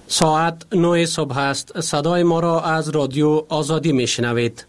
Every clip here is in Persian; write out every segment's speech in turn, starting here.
ساعت 9 صبح است. صدای ما را از رادیو آزادی می شنوید.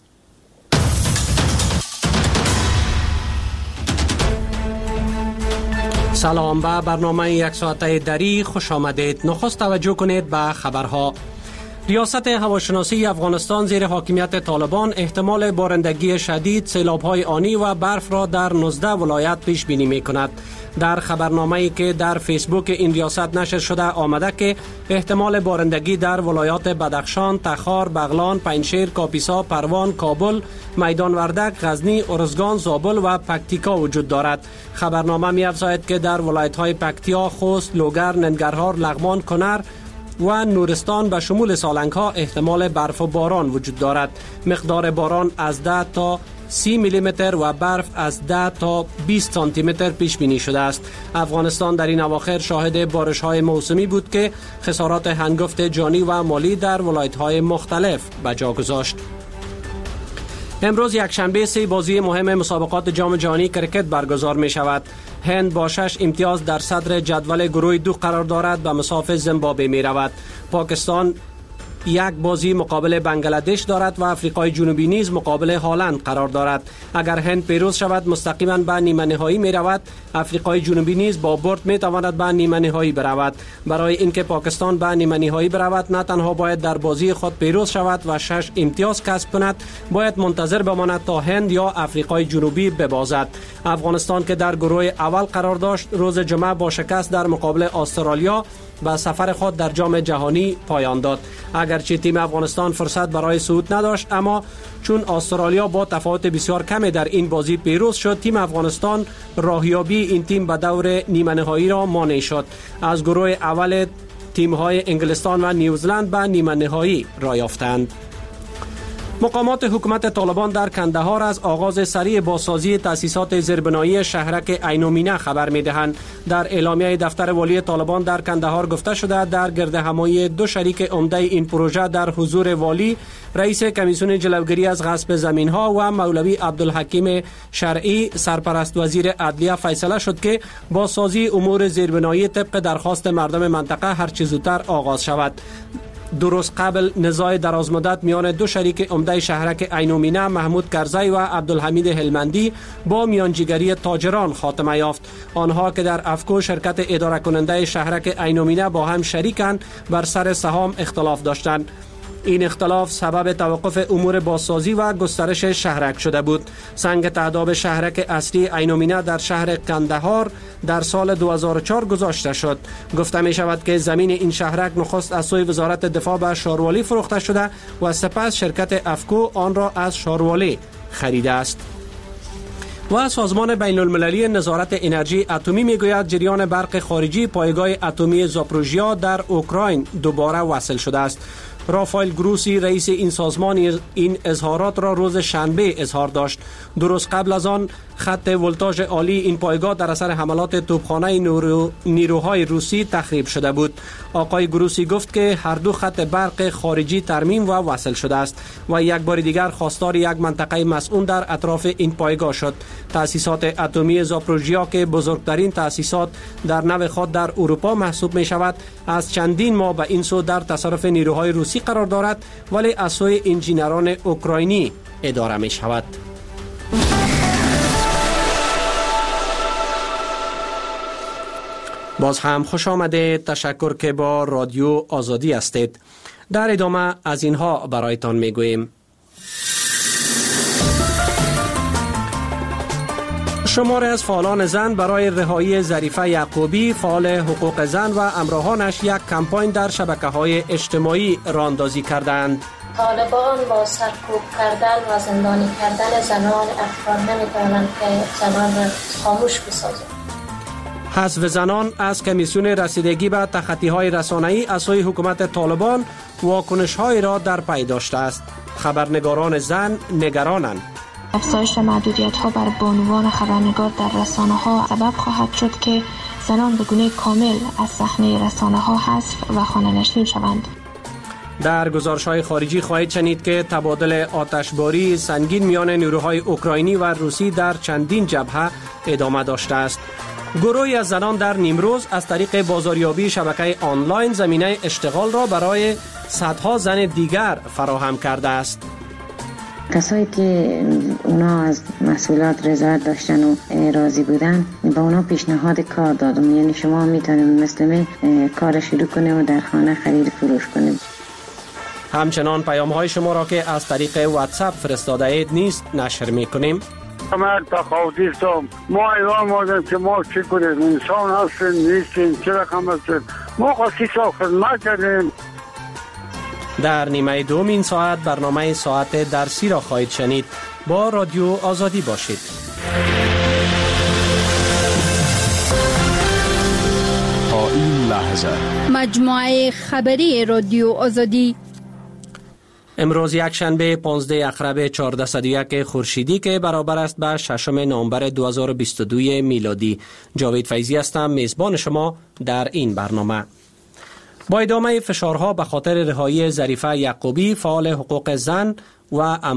سلام، به برنامه یک ساعته دری خوش آمدید. نخست توجه کنید به خبرها. ریاست هواشناسی افغانستان زیر حاکمیت طالبان احتمال بارندگی شدید، سیلاب‌های آنی و برف را در 19 ولایت پیش بینی می کند. در خبرنامه‌ای که در فیسبوک این ریاست نشر شده آمده که احتمال بارندگی در ولایات بدخشان، تخار، بغلان، پنجشیر، کاپیسا، پروان، کابل، میدان وردک، غزنی، ارزگان، زابل و پکتیکا وجود دارد. خبرنامه می‌افزاید که در ولایت‌های پکتیا، خوست، لوگر، ننگرهار، لغمان، کنر و نورستان به شمول سالنگ‌ها احتمال برف و باران وجود دارد. مقدار باران از 10 تا 30 میلیمتر و برف از 10 تا 20 سانتی متر پیش بینی شده است. افغانستان در این اواخر شاهد بارش‌های موسمی بود که خسارات هنگفت جانی و مالی در ولایت‌های مختلف به جا گذاشت. امروز یکشنبه 3 بازی مهم مسابقات جام جهانی کرکت برگزار می شود. هند با 6 امتیاز در صدر جدول گروه 2 قرار دارد، به مساف زیمبابوه می رود. پاکستان یک بازی مقابل بنگلادش دارد و آفریقای جنوبی نیز مقابل هلند قرار دارد. اگر هند پیروز شود مستقیما به نیمه نهایی می رود. آفریقای جنوبی نیز با برد می تواند به نیمه نهایی برود. برای اینکه پاکستان به نیمه نهایی برود نه تنها باید در بازی خود پیروز شود و 6 امتیاز کسب کند، باید منتظر بماند تا هند یا آفریقای جنوبی ببازد. افغانستان که در گروه اول قرار داشت روز جمعه با شکست در مقابل استرالیا به سفر خود در جام جهانی پایان داد. اگرچه تیم افغانستان فرصت برای صعود نداشت، اما چون استرالیا با تفاوت بسیار کمی در این بازی پیروز شد، تیم افغانستان راهیابی این تیم به دور نیمه نهایی را مانع شد. از گروه اول تیم‌های انگلستان و نیوزلند به نیمه نهایی راه یافتند. مقامات حکومت طالبان در کندهار از آغاز سریع بازسازی تأسیسات زیربنایی شهرک عین المینا خبر می‌دهند. در اعلامیه دفتر والی طالبان در کندهار گفته شده در گردهمایی 2 شریک عمده این پروژه در حضور والی، رئیس کمیسیون جلوگیری از غصب زمین‌ها و مولوی عبدالحکیم شرعی سرپرست وزیر عدلیه فیصله شد که بازسازی امور زیربنایی طبق درخواست مردم منطقه هرچه زودتر آغاز شود. درست قبل نزاع درازمدت میان 2 شریک عمده شهرک عین المینا محمود کرزی و عبدالحمید هلمندی با میانجیگری تاجران خاتمه یافت. آنها که در افکو شرکت اداره کننده شهرک عین المینا با هم شریکند، بر سر سهام اختلاف داشتند. این اختلاف سبب توقف امور بازسازی و گسترش شهرک شده بود. سنگ تعداب شهرک اصلی عین المینا در شهر کندهار در سال 2004 گذاشته شد. گفته می شود که زمین این شهرک نخست از سوی وزارت دفاع به شاروالی فروخته شده و سپس شرکت افکو آن را از شاروالی خریده است. و سازمان بین المللی نظارت انرژی اتمی میگوید جریان برق خارجی پایگاه اتمی زاپروژیا در اوکراین دوباره وصل شده است. رافائل گروسی رئیس این سازمان این اظهارات را روز شنبه اظهار داشت. درست قبل از آن خط ولتاژ عالی این پایگاه در اثر حملات توپخانه نیروهای روسی تخریب شده بود. آقای گروسی گفت که هر 2 خط برق خارجی ترمیم و وصل شده است و یک بار دیگر خواستار یک منطقه مسئول در اطراف این پایگاه شد. تأسیسات اتمی زاپروژیا که بزرگترین تأسیسات در نوع خود در اروپا محسوب می شود، از چندین ماه به این سو در تصرف نیروهای روسی قرار دارد، ولی از سوی انجینران اوکراینی اداره می شود. باز هم خوش آمده. تشکر که با رادیو آزادی هستید. در ادامه از اینها برایتان می گوییم. شماری از فعالان زن برای رهایی ظریفه یعقوبی، فعال حقوق زن و همراهانش یک کمپاین در شبکه‌های اجتماعی راه اندازی کردند. طالبان با سرکوب کردن و زندانی کردن زنان افغان نمی‌توانند که زنان را خاموش بسازند. حذف زنان از کمیسیون رسیدگی به تخطی‌های رسانه‌ای از سوی حکومت طالبان واکنش‌های را در پی داشته است. خبرنگاران زن نگرانند. افزایش محدودیت‌ها بر بانوان خبرنگار در رسانه‌ها سبب خواهد شد که زنان به گونه کامل از صحنه رسانه‌ها حذف و خانه‌نشین شوند. در گزارش‌های خارجی خواهید شنید که تبادل آتشباری سنگین میان نیروهای اوکراینی و روسی در چندین جبهه ادامه داشته است. گروهی از زنان در نیمروز از طریق بازاریابی شبکه آنلاین زمینه اشتغال را برای صدها زن دیگر فراهم کرده است. کسایی که اونا از مسئولیت رضایت داشتن و راضی بودن با اونا پیشنهاد کار دادم، یعنی شما میتونید مثل کار شروع کنید و در خانه خرید فروش کنید. همچنان پیام های شما را که از طریق واتساپ فرستاده اید نیز نشر میکنیم. من تقاضی هستم، ما ایران مادم که ما چی کنیم، انسان هستیم نیستیم، چه رقم هستیم، ما خواهی خدمت کردیم. در نیمه دوم این ساعت برنامه ساعت درسی را خواهید شنید. با رادیو آزادی باشید. تا این لحظه مجموعه خبری رادیو آزادی. امروز یک شنبه 15 اکتبر 1401 خورشیدی که برابر است به 6 نوامبر 2022 میلادی. جاوید فیضی هستم، میزبان شما در این برنامه. با ادامه فشارها به خاطر رهایی ظریفه یعقوبی، فعال حقوق زن و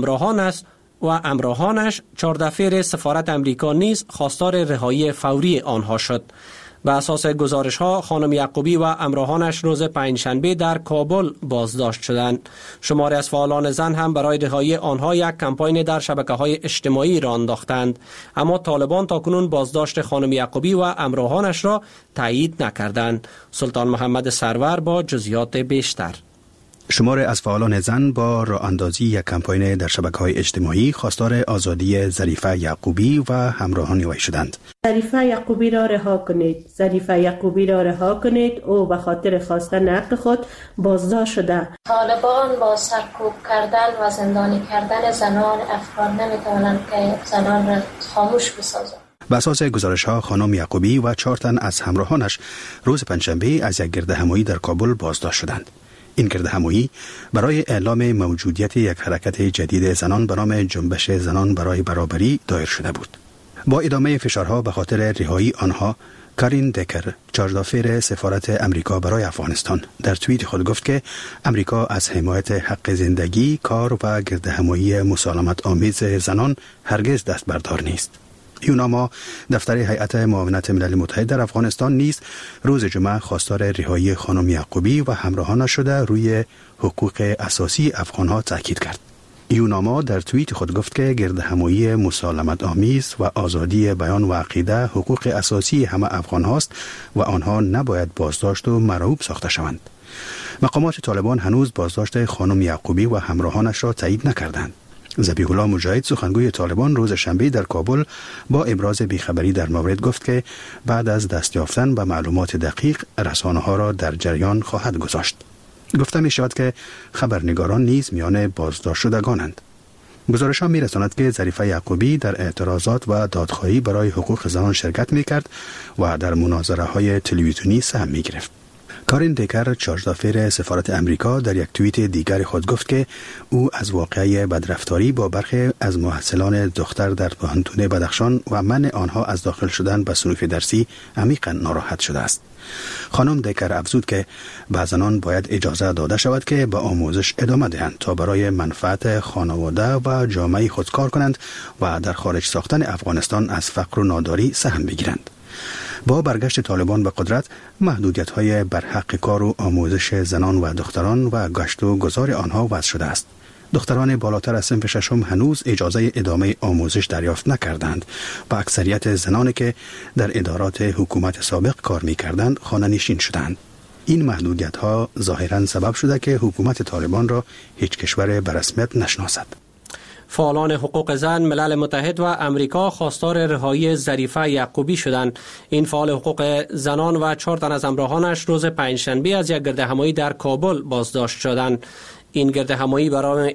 همراهانش 14 فیر سفارت امریکا نیز خواستار رهایی فوری آنها شد. به اساس گزارش‌ها خانم یعقوبی و همراهانش روز پنجشنبه در کابل بازداشت شدند. شماری از فعالان زن هم برای رهایی آنها یک کمپاین در شبکه‌های اجتماعی را انداختند، اما طالبان تاکنون بازداشت خانم یعقوبی و همراهانش را تایید نکردند. سلطان محمد سرور با جزئیات بیشتر. شماری از فعالان زن با راه اندازی یک کمپاین در شبکه‌های اجتماعی خواستار آزادی ظریفه یعقوبی و همراهان وی شدند. ظریفه یعقوبی را رها کنید، ظریفه یعقوبی را رها کنید. او به خاطر خواستن حق خود بازداشت شده. طالبان با سرکوب کردن و زندانی کردن زنان افغان نمیتوانند که زنان را خاموش بسازند. به اساس گزارش‌ها خانم یعقوبی و 4 تن از همراهانش روز پنجشنبه از یک گردهمایی در کابل بازداشت شدند. این گردهمایی برای اعلام موجودیت یک حرکت جدید زنان به نام جنبش زنان برای برابری دایر شده بود. با ادامه فشارها به خاطر رهایی آنها، کارین دکر، 14 فیر سفارت امریکا برای افغانستان، در توییت خود گفت که امریکا از حمایت حق زندگی، کار و گردهمایی مسالمت آمیز زنان هرگز دست بردار نیست. یوناما، دفتر هیئت معاونت ملل متحد در افغانستان نیز روز جمعه خواستار رهایی خانم یعقوبی و همراهانش شده روی حقوق اساسی افغانها تاکید کرد. یوناما در توییت خود گفت که گردهمایی مسالمت آمیز و آزادی بیان و عقیده حقوق اساسی همه افغان هاست و آنها نباید بازداشت و مرعوب ساخته شوند. مقامات طالبان هنوز بازداشت خانم یعقوبی و همراهانش را تایید نکردند. ذبیح الله مجاهد، سخنگوی طالبان، روز شنبه در کابل با ابراز بیخبری در مورد گفت که بعد از دست یافتن به معلومات دقیق رسانه‌ها را در جریان خواهد گذاشت. گفته می شود که خبرنگاران نیز میان بازداشت شدگانند. گزارش‌ها می‌رساند که ظریفه یعقوبی در اعتراضات و دادخواهی برای حقوق زنان شرکت می‌کرد و در مناظره‌های تلویزیونی سهم می‌گرفت. کارین دکر، 14 فیر سفارت امریکا، در یک توییت دیگر خود گفت که او از واقعه بدرفتاری با برخی از محصلان دختر در پوهنتون بدخشان و منع آنها از داخل شدن به صنوف درسی عمیقاً ناراحت شده است. خانم دکر افزود که به زنان باید اجازه داده شود که به آموزش ادامه دهند تا برای منفعت خانواده و جامعه خود کار کنند و در خارج ساختن افغانستان از فقر و ناداری سهم بگیرند. با برگشت طالبان به قدرت، محدودیت‌های بر حق کار و آموزش زنان و دختران و گشت و گذار آنها وضع شده است. دختران بالاتر از صنف ششم هنوز اجازه ادامه آموزش دریافت نکردند و اکثریت زنانی که در ادارات حکومت سابق کار می‌کردند خانه‌نشین شدند. این محدودیت‌ها ظاهراً سبب شده که حکومت طالبان را هیچ کشور به رسمیت نشناسد. فعالان حقوق زن، ملل متحد و امریکا خواستار رهایی ظریفه یعقوبی شدند. این فعال حقوق زنان و 4 تن از همراهانش روز پنجشنبه از یک گردهمایی در کابل بازداشت شدند. این گردهمایی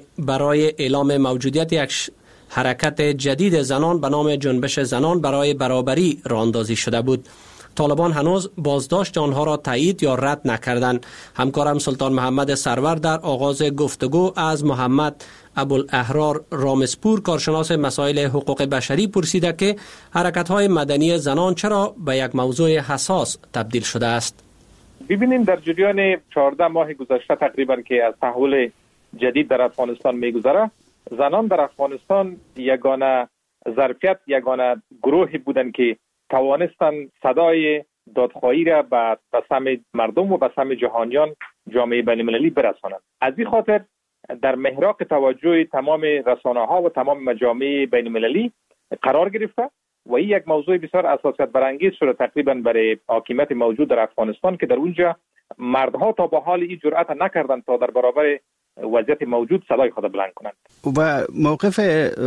برای اعلام موجودیت یک حرکت جدید زنان به نام جنبش زنان برای برابری راه اندازی شده بود. طالبان هنوز بازداشت آنها را تایید یا رد نکردند. همکارم سلطان محمد سرور در آغاز گفتگو از محمد ابوالاحرار رامسپور، کارشناس مسائل حقوق بشری، پرسیده که حرکت‌های مدنی زنان چرا به یک موضوع حساس تبدیل شده است. ببینید، در جریان 14 ماه گذشته تقریبا که از تحول جدید در افغانستان می‌گذره، زنان در افغانستان یگانه ظرفیت، یگانه گروهی بودند که توانستن صدای دادخواهی را به سمع مردم و به سمع جهانیان جامعه بین‌المللی برسانند. از این خاطر در محراق توجه تمام رسانه‌ها و تمام مجامع بین‌المللی قرار گرفته و این یک موضوع بسیار حساسیت برانگیز شده تقریبا برای حاکمیت موجود در افغانستان که در اونجا مردها تا به حال این جرأت نکردند تا در برابر وضعیت موجود صدای خود بلند کنند. و موقف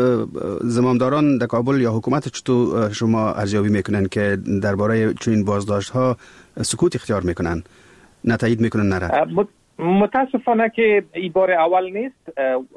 زمامداران در کابل یا حکومت چطور شما ارزیابی میکنن که درباره چنین بازداشت‌ها سکوت اختیار میکنن، نه تایید میکنن نه؟ متاسفانه که این بار اول نیست.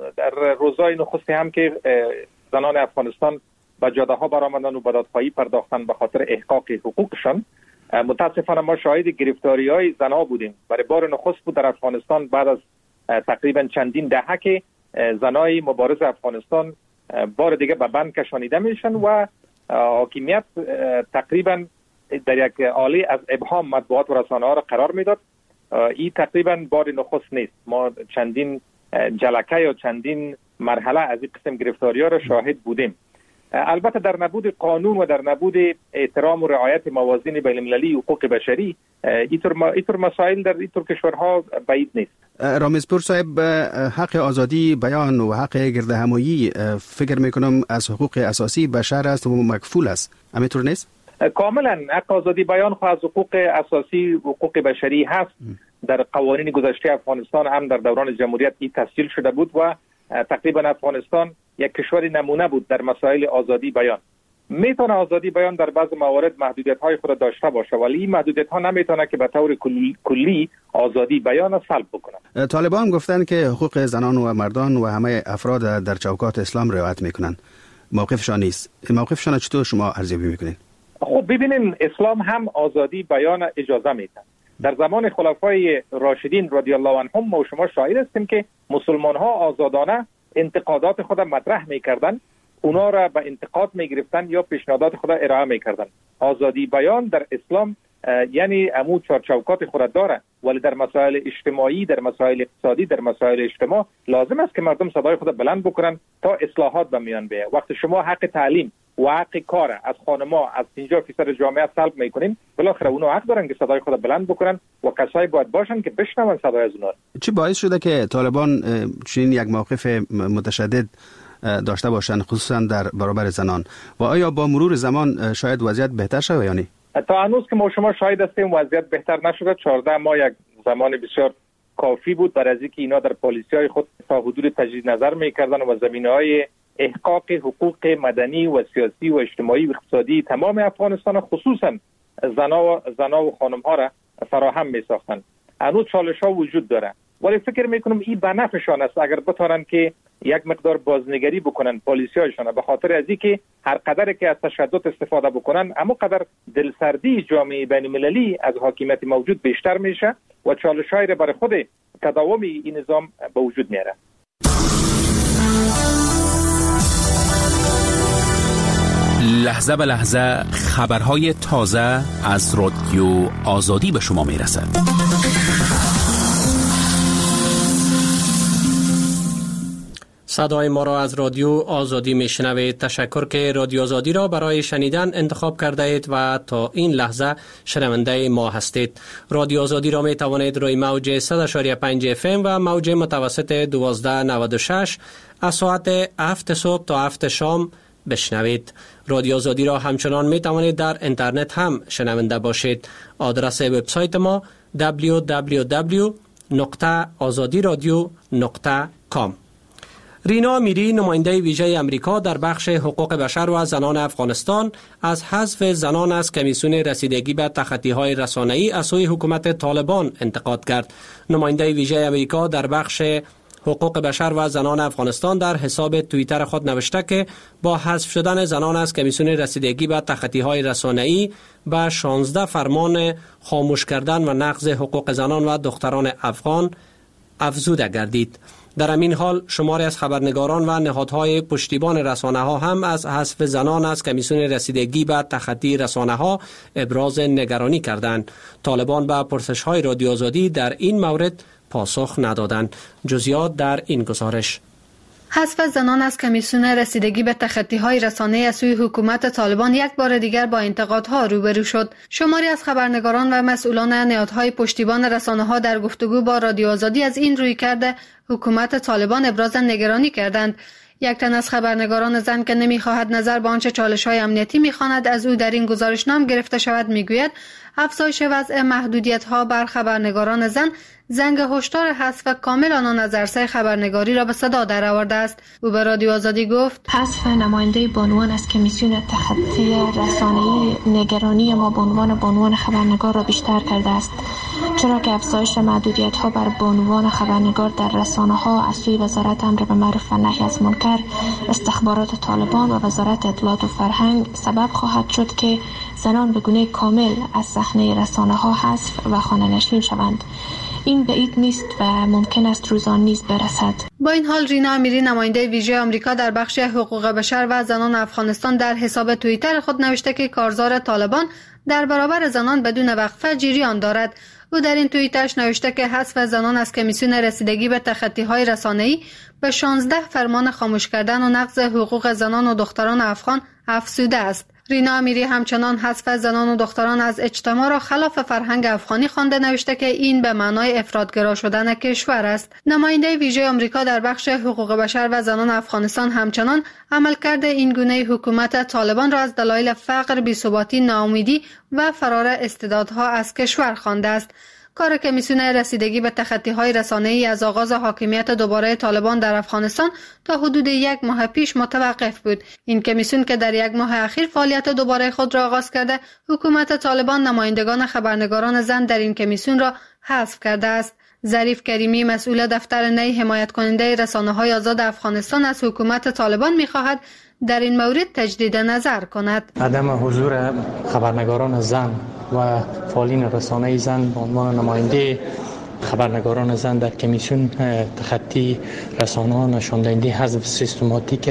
در روزهای نخستی هم که زنان افغانستان به جاده ها برآمدن و به دادخواهی پرداختن به خاطر احقاق حقوقشان، متاسفانه ما شاهد گرفتاری های زنها بودیم. برای بار نخست بود در افغانستان بعد از تقریبا چندین دهه که زنای مبارز افغانستان بار دیگه به بند کشانیده میشن و حاکمیت تقریبا در یک حاله از ابهام مطبوعات و رسانه ها را قرار میداد. این تقریبا بار نخست نیست. ما چندین جلکه یا چندین مرحله از این قسم گرفتاری ها را شاهد بودیم. البته در نبود قانون و در نبود احترام و رعایت موازین بین‌المللی حقوق بشری اینطور مسائل در اینطور کشورها بعید نیست. رامزپور صاحب، حق آزادی بیان و حق گردهمایی فکر میکنم از حقوق اساسی بشر است و مکفول است، همینطور نیست؟ کاملا حق آزادی بیان خو از حقوق اساسی حقوق بشری هست. در قوانین گذشته افغانستان هم در دوران جمهوریت این تسجیل شده بود و تقریبا افغانستان یک کشور نمونه بود در مسائل آزادی بیان. میتونه آزادی بیان در بعض موارد محدودیت‌های خود داشته باشه، ولی این محدودیت‌ها نمیتونه که به طور کلی آزادی بیان را سلب بکنه. طالبان گفتن که حقوق زنان و مردان و همه افراد در چوکات اسلام رعایت میکنن. موقفشان نیست. موقفشان چطور شما ارزیابی میکنین؟ خب ببینین، اسلام هم آزادی بیان اجازه میده. در زمان خلفای راشدین رضی الله عنهم ما شما شاهد هستیم که مسلمان ها آزادانه انتقادات خود مطرح میکردن، اونا را به انتقاد میگرفتن یا پیشنهادات خود ارائه میکردن. آزادی بیان در اسلام یعنی عمود چارچوکات خود داره، ولی در مسائل اجتماعی، در مسائل اقتصادی، در مسائل اجتماع لازم است که مردم صدای خود بلند بکنن تا اصلاحات به میان بیاید. وقتی شما حق تعلیم و حق کار از خانم‌ها از 50% جامعه سلب میکنین، بالاخره اونا حق دارن که صدای خود بلند بکنن و کسایی باید باشن که بشنون صدای از اونا. چی باعث شده که طالبان چنین یک موقف متشدد داشته باشند، خصوصا در برابر زنان؟ و آیا با مرور زمان شاید وضعیت بهتر شود یا نه؟ تا هنوز که ما شما شاهد هستیم وضعیت بهتر نشده. 14 ماه یک زمان بسیار کافی بود برای از اینکه اینا در پالیسی‌های خود تا حدود تجدید نظر می‌کردن و زمینه‌های احقاق حقوق مدنی و سیاسی و اجتماعی و اقتصادی تمام افغانستان خصوصا زنا و خانم‌ها را فراهم می‌ساختند. هنوز چالش‌ها وجود داره، ولی فکر می‌کنم این به نفعشان است اگر بتونن که یک مقدار بازنگری بکنن پالیسی‌هایشان، به خاطر از اینکه هر قدر که از تشدد استفاده بکنن اما قدر دلسردی جامعه بین‌المللی از حاکمیت موجود بیشتر میشه و چالش‌هایی را برای خود تداوم این نظام به وجود میاره. لحظه به لحظه خبرهای تازه از رادیو آزادی به شما میرسد. صدای ما را از رادیو آزادی میشنوید. تشکر که رادیو آزادی را برای شنیدن انتخاب کرده اید و تا این لحظه شنونده ما هستید. رادیو آزادی را می توانید روی موج 100.5 FM و موج متوسط 1296 از ساعت 7 صبح تا 7 شام بشنوید. رادیو آزادی را همچنان می توانید در اینترنت هم شنونده باشید. آدرس وبسایت ما www.azadiradio.com. رینا میری، نماینده ویژه امریکا در بخش حقوق بشر و زنان افغانستان، از حذف زنان از کمیسیون رسیدگی به تخطی‌های رسانه‌ای از سوی حکومت طالبان انتقاد کرد. نماینده ویژه امریکا در بخش حقوق بشر و زنان افغانستان در حساب توییتر خود نوشته که با حذف شدن زنان از کمیسیون رسیدگی به تخطی‌های رسانه‌ای به 16 فرمان خاموش کردن و نقض حقوق زنان و دختران افغان افزوده گردید. در همین حال شماری از خبرنگاران و نهادهای پشتیبان رسانه‌ها هم از حذف زنان از کمیسیون رسیدگی به تخطی رسانه‌ها ابراز نگرانی کردند. طالبان به پرسش‌های رادیو آزادی در این مورد پاسخ ندادند. جزئیات در این گزارش. حذف زنان از کمیسیون رسیدگی به تخطی‌های رسانه‌ای از سوی حکومت طالبان یک بار دیگر با انتقادها روبرو شد. شماری از خبرنگاران و مسئولان نهادهای پشتیبان رسانه‌ها در گفتگو با رادیو آزادی از این رویکرد حکومت طالبان ابراز نگرانی کردند. یک تن از خبرنگاران زن که نمی‌خواهد نظر به آنچه چالش‌های امنیتی می‌خواند از او در این گزارشنامه گرفته شود می‌گوید افزایش وضع محدودیت‌ها بر خبرنگاران زن زنگ هشدار حذف کامل آنان از عرصه خبرنگاری را به صدا درآورده است. او به رادیو آزادی گفت حذف نماینده بانوان از کمیسیون تخطی رسانه‌ای نگرانی ما به عنوان بانوان خبرنگار را بیشتر کرده است، چرا که افزایش محدودیت‌ها بر بانوان خبرنگار در رسانه‌ها از سوی وزارت امر به معروف و نهی از منکر، استخبارات طالبان و وزارت اطلاعات و فرهنگ سبب خواهد شد که زنان به گونه کامل از صحنه رسانه‌ها حذف و خانه‌نشین شوند. این بعید نیست و ممکن است روزان نیز برسد. با این حال رینا امیری نماینده ویژه آمریکا در بخش حقوق بشر و زنان افغانستان در حساب توییتر خود نوشته که کارزار طالبان در برابر زنان بدون وقفه جریان دارد. او در این توییتش نوشته که حذف زنان از کمیسیون رسیدگی به تخطی‌های رسانه‌ای به 16 فرمان خاموش کردن و نقض حقوق زنان و دختران افغان افزوده است. رینا امیری همچنان حذف زنان و دختران از اجتماع را خلاف فرهنگ افغانی خوانده نوشته که این به معنای افراط‌گرا شدن کشور است. نماینده ویژه آمریکا در بخش حقوق بشر و زنان افغانستان همچنان عملکرد این گونه حکومت طالبان را از دلایل فقر، بی‌ثباتی، ناامیدی و فرار استعدادها از کشور خوانده است. کار کمیسیون رسیدگی به تخطی‌های رسانه‌ای از آغاز حاکمیت دوباره طالبان در افغانستان تا حدود 1 ماه پیش متوقف بود. این کمیسیون که در 1 ماه اخیر فعالیت دوباره خود را آغاز کرده، حکومت طالبان نمایندگان خبرنگاران زن در این کمیسیون را حذف کرده است. ظریف کریمی مسئول دفتر نی حمایت کننده رسانه‌های آزاد افغانستان از حکومت طالبان می‌خواهد در این مورد تجدید نظر کند. عدم حضور خبرنگاران زن و فعالین رسانه‌ای زن به عنوان نماینده خبرنگاران زن در کمیسیون تخطی رسانه‌ها نشان دهنده حذف سیستماتیک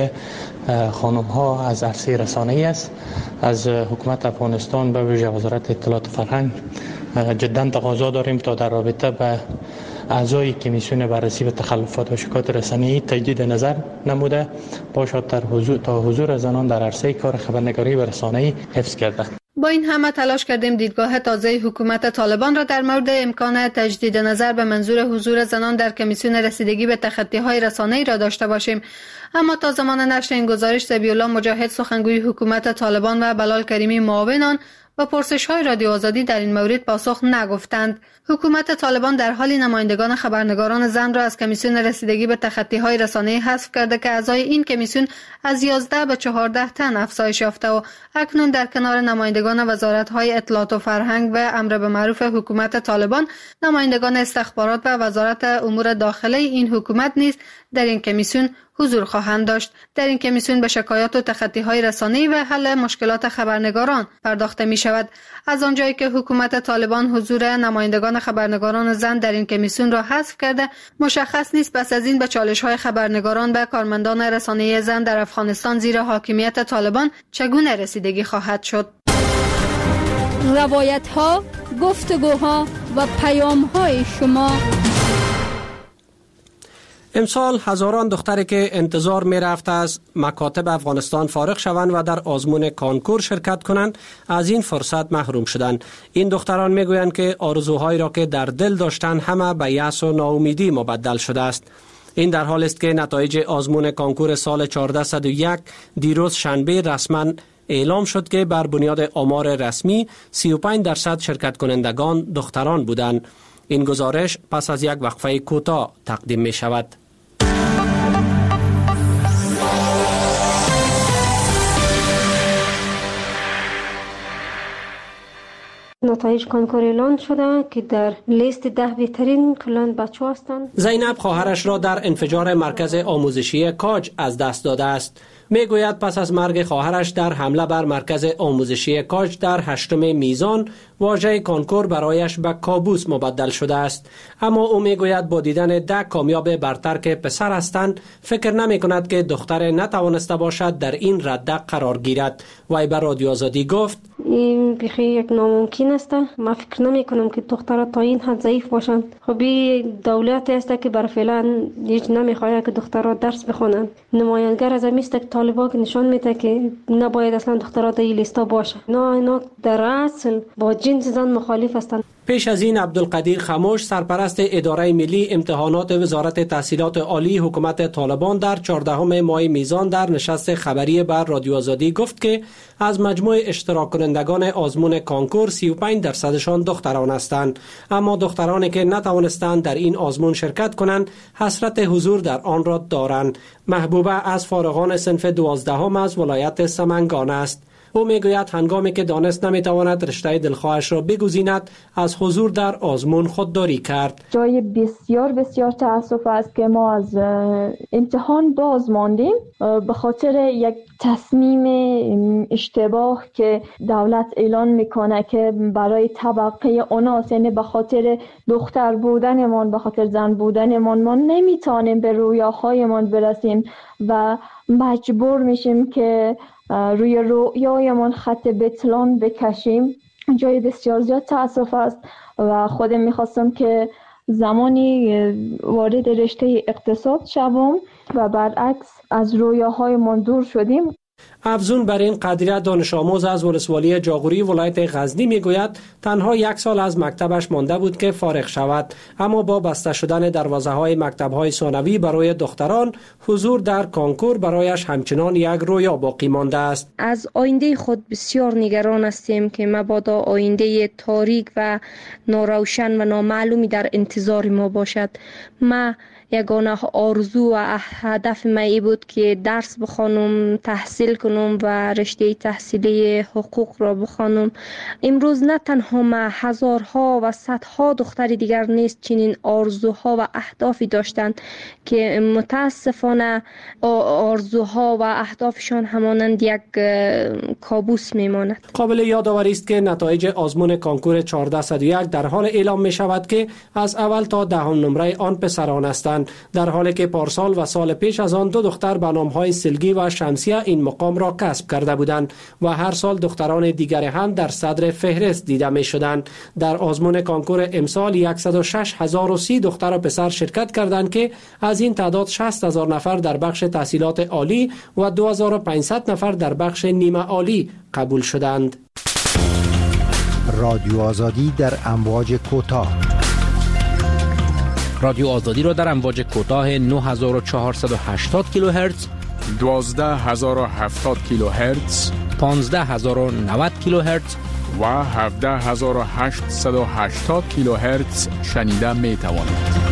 خانم‌ها از عرصه رسانه‌ای است. از حکومت افغانستان به ویژه وزارت اطلاعات و فرهنگ جداً تقاضا داریم تا در رابطه به اعضای کمیسیون بررسی و تخلفات و شکایات رسانه‌ای تجدید نظر نموده باشد تا حضور زنان در عرصه کار خبرنگاری و رسانه‌ای حفظ گردد. با این همه تلاش کردیم دیدگاه تازه حکومت طالبان را در مورد امکان تجدید نظر به منظور حضور زنان در کمیسیون رسیدگی به تخطی‌های رسانه‌ای را داشته باشیم، اما تا زمان نشر این گزارش ذبیح‌الله مجاهد سخنگوی حکومت طالبان و بلال کریمی معاون آن و پرسش‌های رادیو آزادی در این مورد پاسخ نگفتند. حکومت طالبان در حالی نمایندگان خبرنگاران زن را از کمیسیون رسیدگی به تخطی‌های رسانه‌ای حذف کرده که اعضای این کمیسیون از 11 به 14 تن افزایش یافته و اکنون در کنار نمایندگان وزارت‌های اطلاعات و فرهنگ و امر به معروف حکومت طالبان، نمایندگان استخبارات و وزارت امور داخله این حکومت نیز در این کمیسیون حضور خواهند داشت. در این کمیسیون به شکایات و تخطی‌های رسانه‌ای و حل مشکلات خبرنگاران پرداخته می شود. از آنجایی که حکومت طالبان حضور نمایندگان خبرنگاران زن در این کمیسیون را حذف کرده، مشخص نیست پس از این به چالش‌های خبرنگاران و کارمندان رسانه‌ای زن در افغانستان زیر حاکمیت طالبان چگونه رسیدگی خواهد شد. روایت‌ها، گفتگوها و پیام‌های شما. امسال هزاران دختری که انتظار می رفت از مکاتب افغانستان فارغ شوند و در آزمون کانکور شرکت کنند از این فرصت محروم شدند. این دختران می گویند که آرزوهایی را که در دل داشتند همه به یأس و ناامیدی مبدل شده است. این در حال است که نتایج آزمون کانکور سال 1401 دیروز شنبه رسما اعلام شد که بر بنیاد آمار رسمی 35% شرکت کنندگان دختران بودند. این گزارش پس از یک وقفه کوتاه تقدیم می شود. نتایج کنکور اعلان شده که در لیست 10 بهترین کلان بچه هستند. زینب خواهرش را در انفجار مرکز آموزشی کاج از دست داده است. میگوید پس از مرگ خواهرش در حمله بر مرکز آموزشی کاج در 8 میزان واژه کانکور برایش به کابوس مبدل شده است. اما او میگوید با دیدن 10 کامیاب برتر که پسر هستند فکر نمی کند که دختر نتوانسته باشد در این رده قرار گیرد. وی به رادیو آزادی گفت این بیخی یک ناممکن است. من فکر نمی کنم که دخترها تا این حد ضعیف باشند. خب این دولت است که بر فعلا هیچ نمیخواد که دخترها درس بخونند. نمایانگر از این است که طالبان نشان میده که نباید اصلا دخترها در این لیستا باشه. اینا در اصل با جنس زن مخالف هستند. پیش از این عبدالقدیر خموش سرپرست اداره ملی امتحانات وزارت تحصیلات عالی حکومت طالبان در 14 ماه میزان در نشست خبری بر رادیو آزادی گفت که از مجموع اشتراک کنندگان آزمون کانکور 35% دختران هستند، اما دخترانی که نتوانستند در این آزمون شرکت کنند حسرت حضور در آن را دارند. محبوبه از فارغان صنف 12 از ولایت سمنگان است. او میگوید هنگامی که دانست نمیتواند رشته دلخواهش را بگزیند از حضور در آزمون خودداری کرد. جای بسیار بسیار تأسف است که ما از امتحان باز ماندیم به خاطر یک تصمیم اشتباه که دولت اعلان میکنه که برای طبقه اوناس، یعنی به خاطر دختر بودنمان، به خاطر زن بودنمان ما نمیتونیم به رویاهایمان برسیم و مجبور میشیم که روی رویایمان خط بتلان بکشیم. جای بسیار زیاد تأسف است و خودم میخواستم که زمانی وارد رشته اقتصاد شوم و برعکس از رویاهایمان دور شدیم. افزون بر این قدریه دانش آموز از ولسوالی جاغوری ولایت غزنی میگوید تنها 1 سال از مکتبش مانده بود که فارغ شود، اما با بسته شدن دروازه های مکتب های ثانوی برای دختران حضور در کانکور برایش همچنان یک رویا باقی مانده است. از آینده خود بسیار نگران هستیم که مبادا آینده تاریک و ناروشن و نامعلومی در انتظار ما باشد. ما یگانه آرزو و هدف من بود که درس بخوانم، تحصیل کنم و رشته تحصیلی حقوق را بخوانم. امروز نه تنها ما، هزارها و صدها دختر دیگر نیست چنین آرزوها و اهدافی داشتند که متاسفانه آرزوها و اهدافشان همانند یک کابوس میماند. قابل یادآوری است که نتایج آزمون کانکور 1401 در حال اعلام می شود که از اول تا 10 نمره آن پسران هستند، در حالی که پارسال و سال پیش از آن 2 دختر به نام‌های سلگی و شمسیه این مقام را کسب کرده بودند و هر سال دختران دیگر هم در صدر فهرست دیده می شدند. در آزمون کانکور امسال 106,030 دختر و پسر شرکت کردند که از این تعداد 60,000 نفر در بخش تحصیلات عالی و 2500 نفر در بخش نیمه عالی قبول شدند. رادیو آزادی در امواج کوتاه. رادیو آزادی را در امواج کوتاه 9480 کیلوهرتز، 12070 کیلوهرتز، 15090 کیلوهرتز و 17880 کیلوهرتز شنیده می توانید.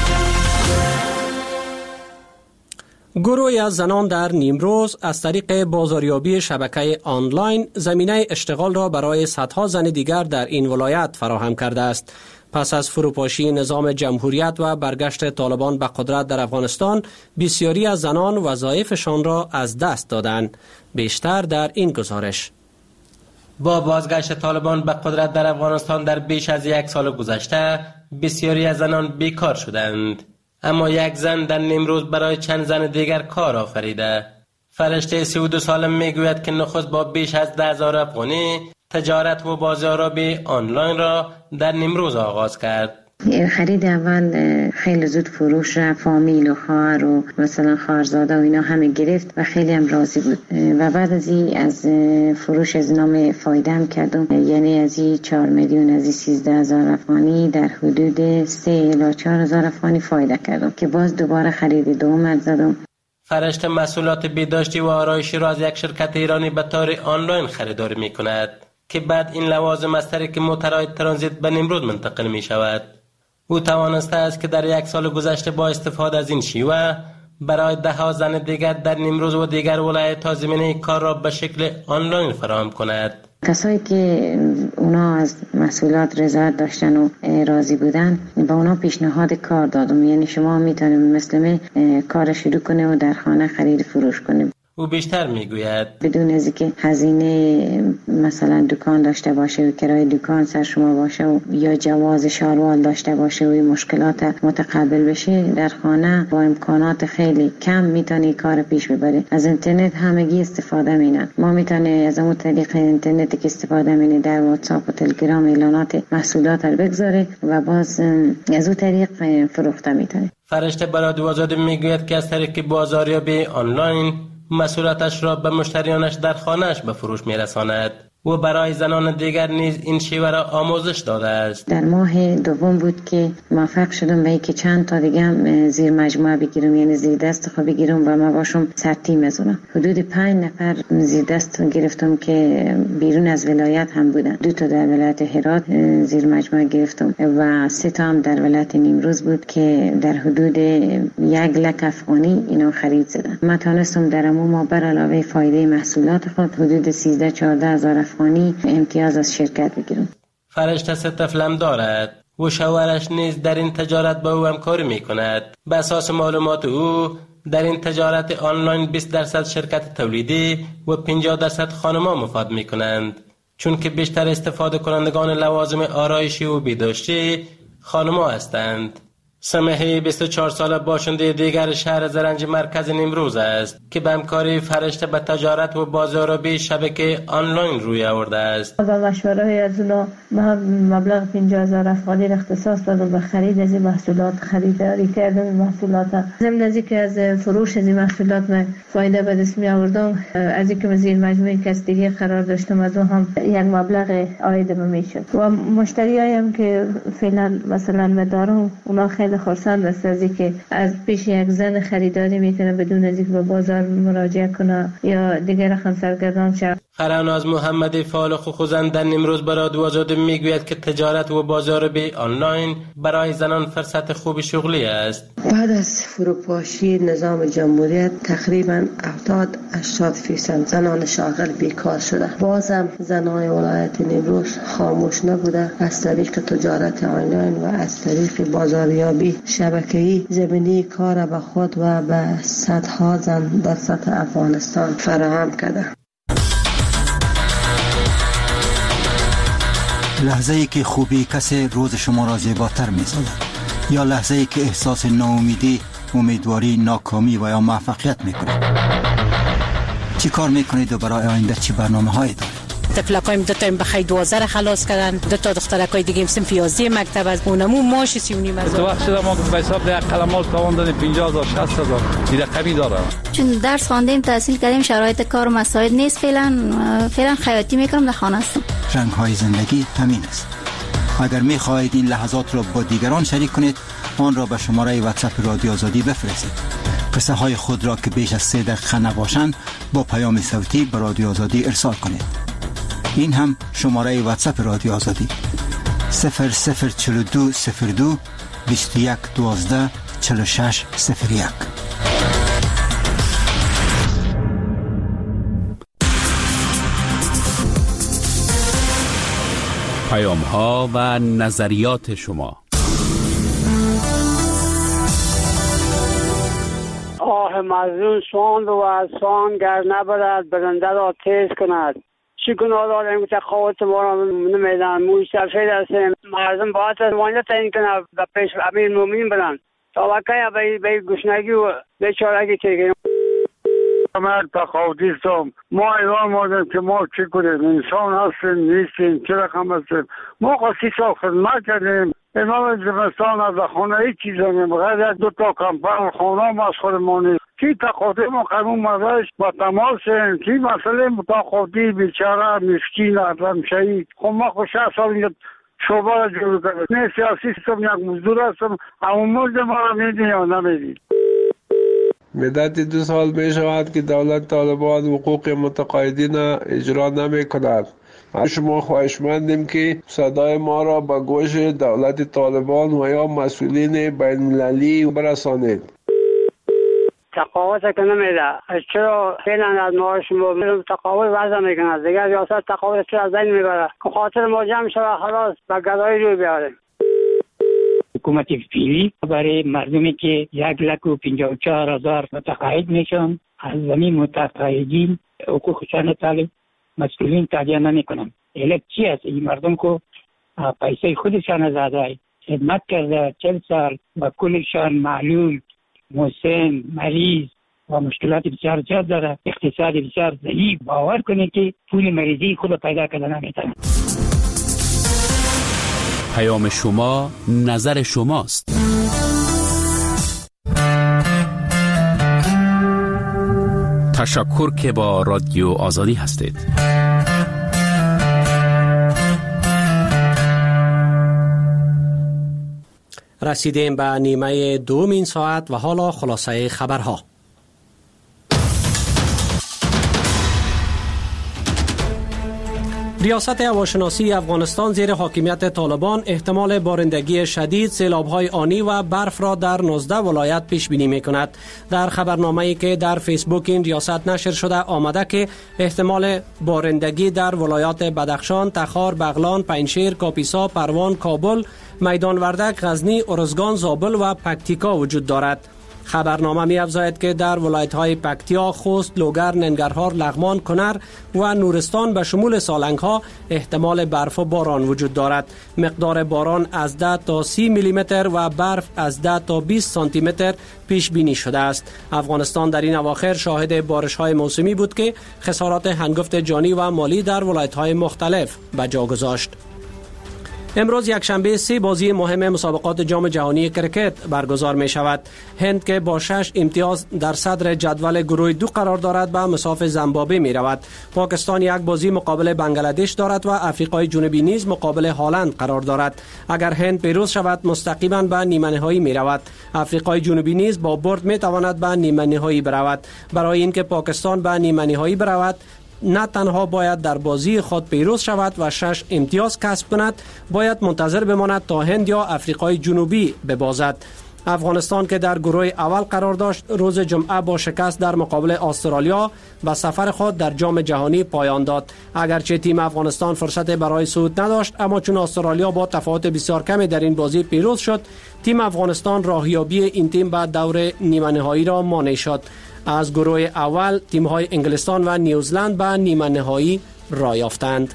گروهی از زنان در نیمروز از طریق بازاریابی شبکه آنلاین زمینه اشتغال را برای صدها زن دیگر در این ولایت فراهم کرده است. پس از فروپاشی نظام جمهوریت و برگشت طالبان به قدرت در افغانستان، بسیاری از زنان وظایفشان را از دست دادند. بیشتر در این گزارش. با بازگشت طالبان به قدرت در افغانستان در بیش از 1 سال گذشته، بسیاری از زنان بیکار شدند. اما یک زن در نیمروز برای چند زن دیگر کار آفریده. فرشته 32 ساله میگوید که نخست با بیش از 10,000 افغانی تجارت و بازاریابی آنلاین را در نیمروز آغاز کرد. خرید اول خیلی زود فروش را فامیل و خواهر و مثلا خواهرزاده و اینا همه گرفت و خیلی هم راضی بود و بعد از این از فروش از نام فایده هم کردم، یعنی از این 4 میلیون از این 13,000 افغانی در حدود 3 الی 4,000 افغانی فایده کردم که باز دوباره خرید دوم زدم. فرشته مسئولات بهداشتی و آرایشی را از یک شرکت ایرانی به طور آنلاین خریداری می کند که بعد این لوازم از طریق موترهای ترانزیت به نیمروز منتقل می شود. او توانسته است که در 1 سال گذشته با استفاده از این شیوه برای 10 زن دیگر در نیمروز و دیگر ولایت‌ها زمینه کار را به شکل آنلاین فراهم کند. کسایی که اونا از مسئولات رضایت داشتن و راضی بودن با اونا پیشنهاد کار دادم، یعنی شما میتونید مثل من کار شروع کنه و در خانه خرید فروش کنه. او بیشتر میگوید بدون از اینکه هزینه مثلا دکان داشته باشه و کرایه دکان سر شما باشه و یا جواز شاروال داشته باشه و این مشکلات متقبل بشه، در خانه با امکانات خیلی کم میتونی کار پیش ببری. از اینترنت همگی استفاده مینن. ما میتونی از اون طریق اینترنتی که استفاده مینی در واتساپ و تلگرام اعلانات محصولات رو بگذاره و باز از اون طریق فروخته میتونی. فرشته برای رادیو آزادی میگوید که از طریق بازاریابی آنلاین محصولاتش را به مشتریانش در خانه‌اش به فروش میرساند و برای زنان دیگر نیز این شیوه را آموزش داده است. در ماه دوم بود که موفق شدم به اینکه چند تا دیگه هم زیر مجموعه بگیرم، یعنی زیر دست خود بگیرم و ما باشم سرتیم بزنم. حدود 5 نفر زیر دست گرفتم که بیرون از ولایت هم بودن. 2 تا در ولایت هرات زیر مجموعه گرفتم و 3 تا هم در ولایت نیمروز بود که در حدود 1 لک افغانی اینا خرید زدن. من تونستم در ما بر علاوه فایده محصولات خود حدود 13-14 هزار افغانی امتیاز از شرکت بگیرم. فرشته 3 طفل دارد و شوهرش نیز در این تجارت با او همکاری میکند. به اساس معلومات او در این تجارت آنلاین 20% شرکت تولیدی و 50% خانم‌ها مفاد میکنند، چون که بیشتر استفاده کنندگان لوازم آرایشی و بهداشتی خانم‌ها هستند. سمحی 24 ساله باشنده دیگر شهر زرنج مرکز نیمروز است که به همکاری فرشته به تجارت و بازاریابی شبکه آنلاین روی آورده است. با مشوره از اونا مبلغ 50,000 افغانی اختصاص دادم به خرید از این محصولات، خریداری کردم این محصولات. ضمن از اینکه از فروش از این محصولات من فایده به دست می آوردم، از اینکه من زیر مجموعه کسبی قرار داشتم از اون هم یک مبلغ عاید میشد و مشتریایم که فعلا مثلا دارم اونا خیلی خرسند است از اینکه از پیش یک زن خریداری میتونه بدون از اینکه به بازار مراجعه کنه یا دیگر رقم سرگردان شود. خراناز محمدی فعال خوزند در نیمروز برای رادیو آزادی میگوید که تجارت و بازاریابی آنلاین برای زنان فرصت خوب شغلی است. بعد از فروپاشی نظام جمهوریت تقریبا 70-80% زنان شاغل بیکار شده. بازم زنان ولایت نیمروز خاموش نبوده. از طریق تجارت آنلاین و از طریق بازاریابی شبکه‌ای زمینه کار به خود و به صدها زن در سطح افغانستان فراهم کرده. لحظه‌ای که خوبی کسی روز شما را زیباتر می‌سازد یا لحظه‌ای که احساس ناامیدی، امیدواری، ناکامی و یا موفقیت می‌کنید. چی کار می‌کنید و برای آینده چی برنامه‌هایی دارید؟ طفلکایم 2 تا بخای 12 خلاص کردن، 2 تا دخترکای دیگه صنف 11 مکتب از اونمو ماش 3.5 از. تو وقت شده ما به حساب ده قلمال تاوان دادیم 50,000 60,000 این رقمی داره. چون درس خواندیم تحصیل کردیم شرایط کار مساعد نیست، فعلا خیاطی میکنم در خانه هستم. رنگ‌های زندگی همین است. اگر می‌خواهید این لحظات را با دیگران شریک کنید، آن را به شماره واتساپ رادیو آزادی بفرستید. قصه های خود را که بیش از 3 دقیقه نباشند با پیام صوتی به رادیو آزادی ارسال کنید. این هم شماره واتساپ رادیو آزادی 0042 02 21 12 46 01. پیام ها و نظریات شما. آه مظلوم سوند و از سوند گر نبرد برنده را تیز کند. چی گناه داریم که تقاوت ما را نمیدن. موی سفید هستیم. مردم باید از وانده تعیین کنه و پیش امیر مومنین برن تا وقتی به گشنگی و بیچارگی تیگیم. من تقاوتیستم. ما ایران مادیم که ما چی کنیم؟ انسان هستیم نیستیم، چه رقم هستیم؟ ما قصی سال خدمت کردیم. امام زمستان از خانه هیچ چیز نمیم غیر از 2 تا کمپر خانه هم از خودمانی کی تقاطی ما قانون مدرش با تماس کی مسئله متقاطی بیچاره مسکین آدم شهید. خب ما خود 60 سال اینجا شعبه را جور کرده نه سیاسی سیستم یک مزدور هستم اما مزد ما را میدین یا نمیدین. مدت 2 سال می شود که دولت طالبان حقوق متقاعدین اجرا نمی کند. شما خواهشمندیم که صدای ما را به گوش دولت طالبان و یا مسئولین بین المللی برسانید. تقاوت که نمیده. چرا فعلا از ما شما تقاوت وضع میکنه دیگر ریاست تقاوت چرا از این میبره که خاطر ما جمع شده خلاص به گدایی روی بیاریم. حکومت فعلی برای مردمی که 1,54,000 متقاعد میشن از زمین متقاعدین حقوقشان طالب مسئولین تادیه نمیکنن. علت چی است؟ این مردم که پیسه خودشان زاده خدمت کرده 40 سال و کلشان معلول، مسن، مریض و مشکلات بسیار زیاد داره، اقتصاد بسیار ضعیف. باور کنید که پول مریضی خود پیدا کردن نمیتونه. پیام شما نظر شماست. تشکر که با رادیو آزادی هستید. رسیدیم به نیمه دوم این ساعت و حالا خلاصه خبرها. ریاست هواشناسی افغانستان زیر حاکمیت طالبان احتمال بارندگی شدید، سیلاب‌های آنی و برف را در 19 ولایت پیش بینی می‌کند. در خبرنامه‌ای که در فیسبوک این ریاست نشر شده آمده که احتمال بارندگی در ولایات بدخشان، تخار، بغلان، پنجشیر، کاپیسا، پروان، کابل، میدان وردک، غزنی، ارزگان، زابل و پکتیکا وجود دارد. خبرنامه می افزاید که در ولایت‌های پکتیا، خوست، لوگر، ننگرهار، لغمان، کنر و نورستان به شمول سالنگ‌ها احتمال برف و باران وجود دارد. مقدار باران از 10 تا 30 میلی متر و برف از 10 تا 20 سانتی متر پیش بینی شده است. افغانستان در این اواخر شاهد بارش‌های موسمی بود که خسارات هنگفت جانی و مالی در ولایت‌های مختلف به جا گذاشت. امروز یکشنبه 3 بازی مهم مسابقات جام جهانی کرکت برگزار می شود. هند که با 6 امتیاز در صدر جدول گروه 2 قرار دارد به مساف زیمبابوه می رود. پاکستان یک بازی مقابل بنگلادش دارد و آفریقای جنوبی نیز مقابل هلند قرار دارد. اگر هند پیروز شود مستقیما به نیمه نهایی می رود. آفریقای جنوبی نیز با برد می تواند به نیمه نهایی برود. برای اینکه پاکستان به نیمه نهایی برود نه تنها باید در بازی خود پیروز شود و 6 امتیاز کسب کند، باید منتظر بماند تا هند یا آفریقای جنوبی ببازد. افغانستان که در گروه اول قرار داشت روز جمعه با شکست در مقابل استرالیا و سفر خود در جام جهانی پایان داد. اگرچه تیم افغانستان فرصت برای صعود نداشت، اما چون استرالیا با تفاوت بسیار کمی در این بازی پیروز شد، تیم افغانستان راهیابی این تیم به دور نیمه نهایی را مانع شد. از گروه اول تیم‌های انگلستان و نیوزلند به نیمه نهایی راه یافتند.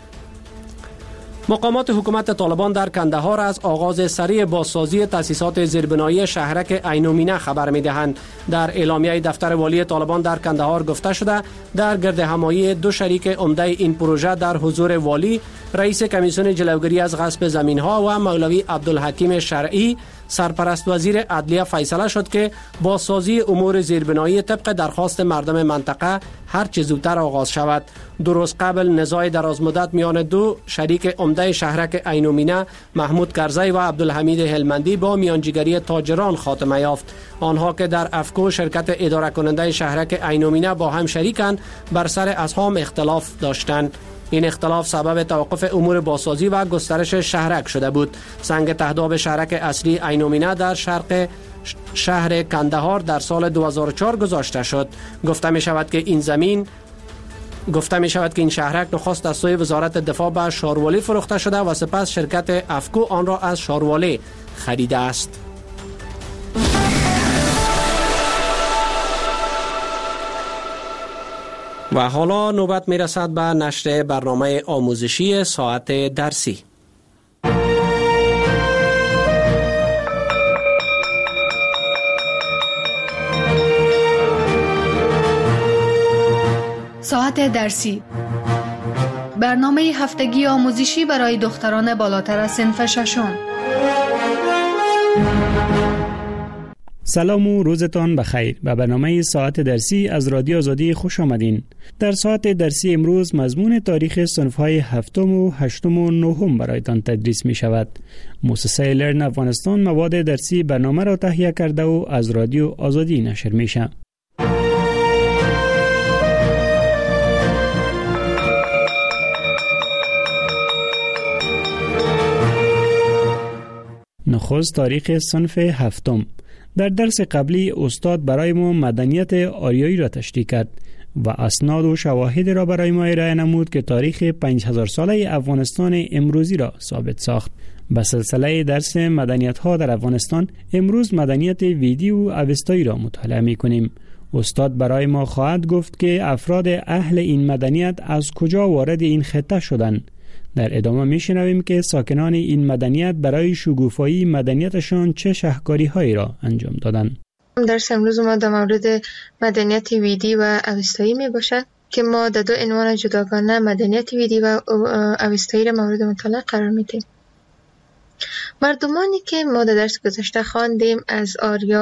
مقامات حکومت طالبان در کندهار از آغاز سریع بازسازی تأسیسات زیربنایی شهرک عینومینه خبر می‌دهند. در اعلامیه دفتر والی طالبان در کندهار گفته شده در گردهمایی 2 شریک عمده این پروژه در حضور والی، رئیس کمیسیون جلوگیری از غصب زمین‌ها و مولوی عبدالحکیم شرعی، سرپرست وزیر عدلیه فیصله شد که بازسازی امور زیربنایی طبق درخواست مردم منطقه هر چه زودتر آغاز شود. 2 روز قبل نزاع درازمدت میان 2 شریک عمده شهرک عینومینه، محمود کرزی و عبدالحمید هلمندی، با میانجیگری تاجران خاتمه یافت. آنها که در افکو شرکت اداره کننده شهرک عینومینه با هم شریکند، بر سر اسهام اختلاف داشتند. این اختلاف سبب توقف امور بازسازی و گسترش شهرک شده بود. سنگ تهداب شهرک اصلی عینومینه در شرق شهر کندهار در سال 2004 گذاشته شد. گفته می شود که این شهرک نخست از سوی وزارت دفاع به شاروالی فروخته شده و سپس شرکت افکو آن را از شاروالی خریده است. و حالا نوبت می رسد به نشر برنامه آموزشی ساعت درسی. ساعت درسی، برنامه هفتگی آموزشی برای دختران بالاتر از صنف ششم. سلام و روزتان بخیر. به برنامه ساعت درسی از رادیو آزادی خوش آمدین. در ساعت درسی امروز مضمون تاریخ صنف‌های 7 و 8 و 9 برایتان تدریس می شود. مؤسسه لرن افغانستان مواد درسی برنامه را تهیه کرده و از رادیو آزادی نشر می شود. نخست تاریخ صنف 7. در درس قبلی استاد برای ما مدنیت آریایی را تشریح کرد و اسناد و شواهد را برای ما ارائه نمود که تاریخ 5000 ساله افغانستان امروزی را ثابت ساخت. به سلسله درس مدنیت ها در افغانستان امروز مدنیت ویدی و اوستایی را مطالعه می کنیم. استاد برای ما خواهد گفت که افراد اهل این مدنیت از کجا وارد این خطه شدند. در ادامه میشنویم که ساکنان این مدنیت برای شکوفایی مدنیتشان چه شهکاری‌هایی را انجام دادند. درس امروز ما در مورد مدنیت ویدی و اوستایی می باشد که ما در دو عنوان جداگانه مدنیت ویدی و اوستایی را مورد مطالعه قرار میدیم. مردمانی که ما در درس گذشته خواندیم از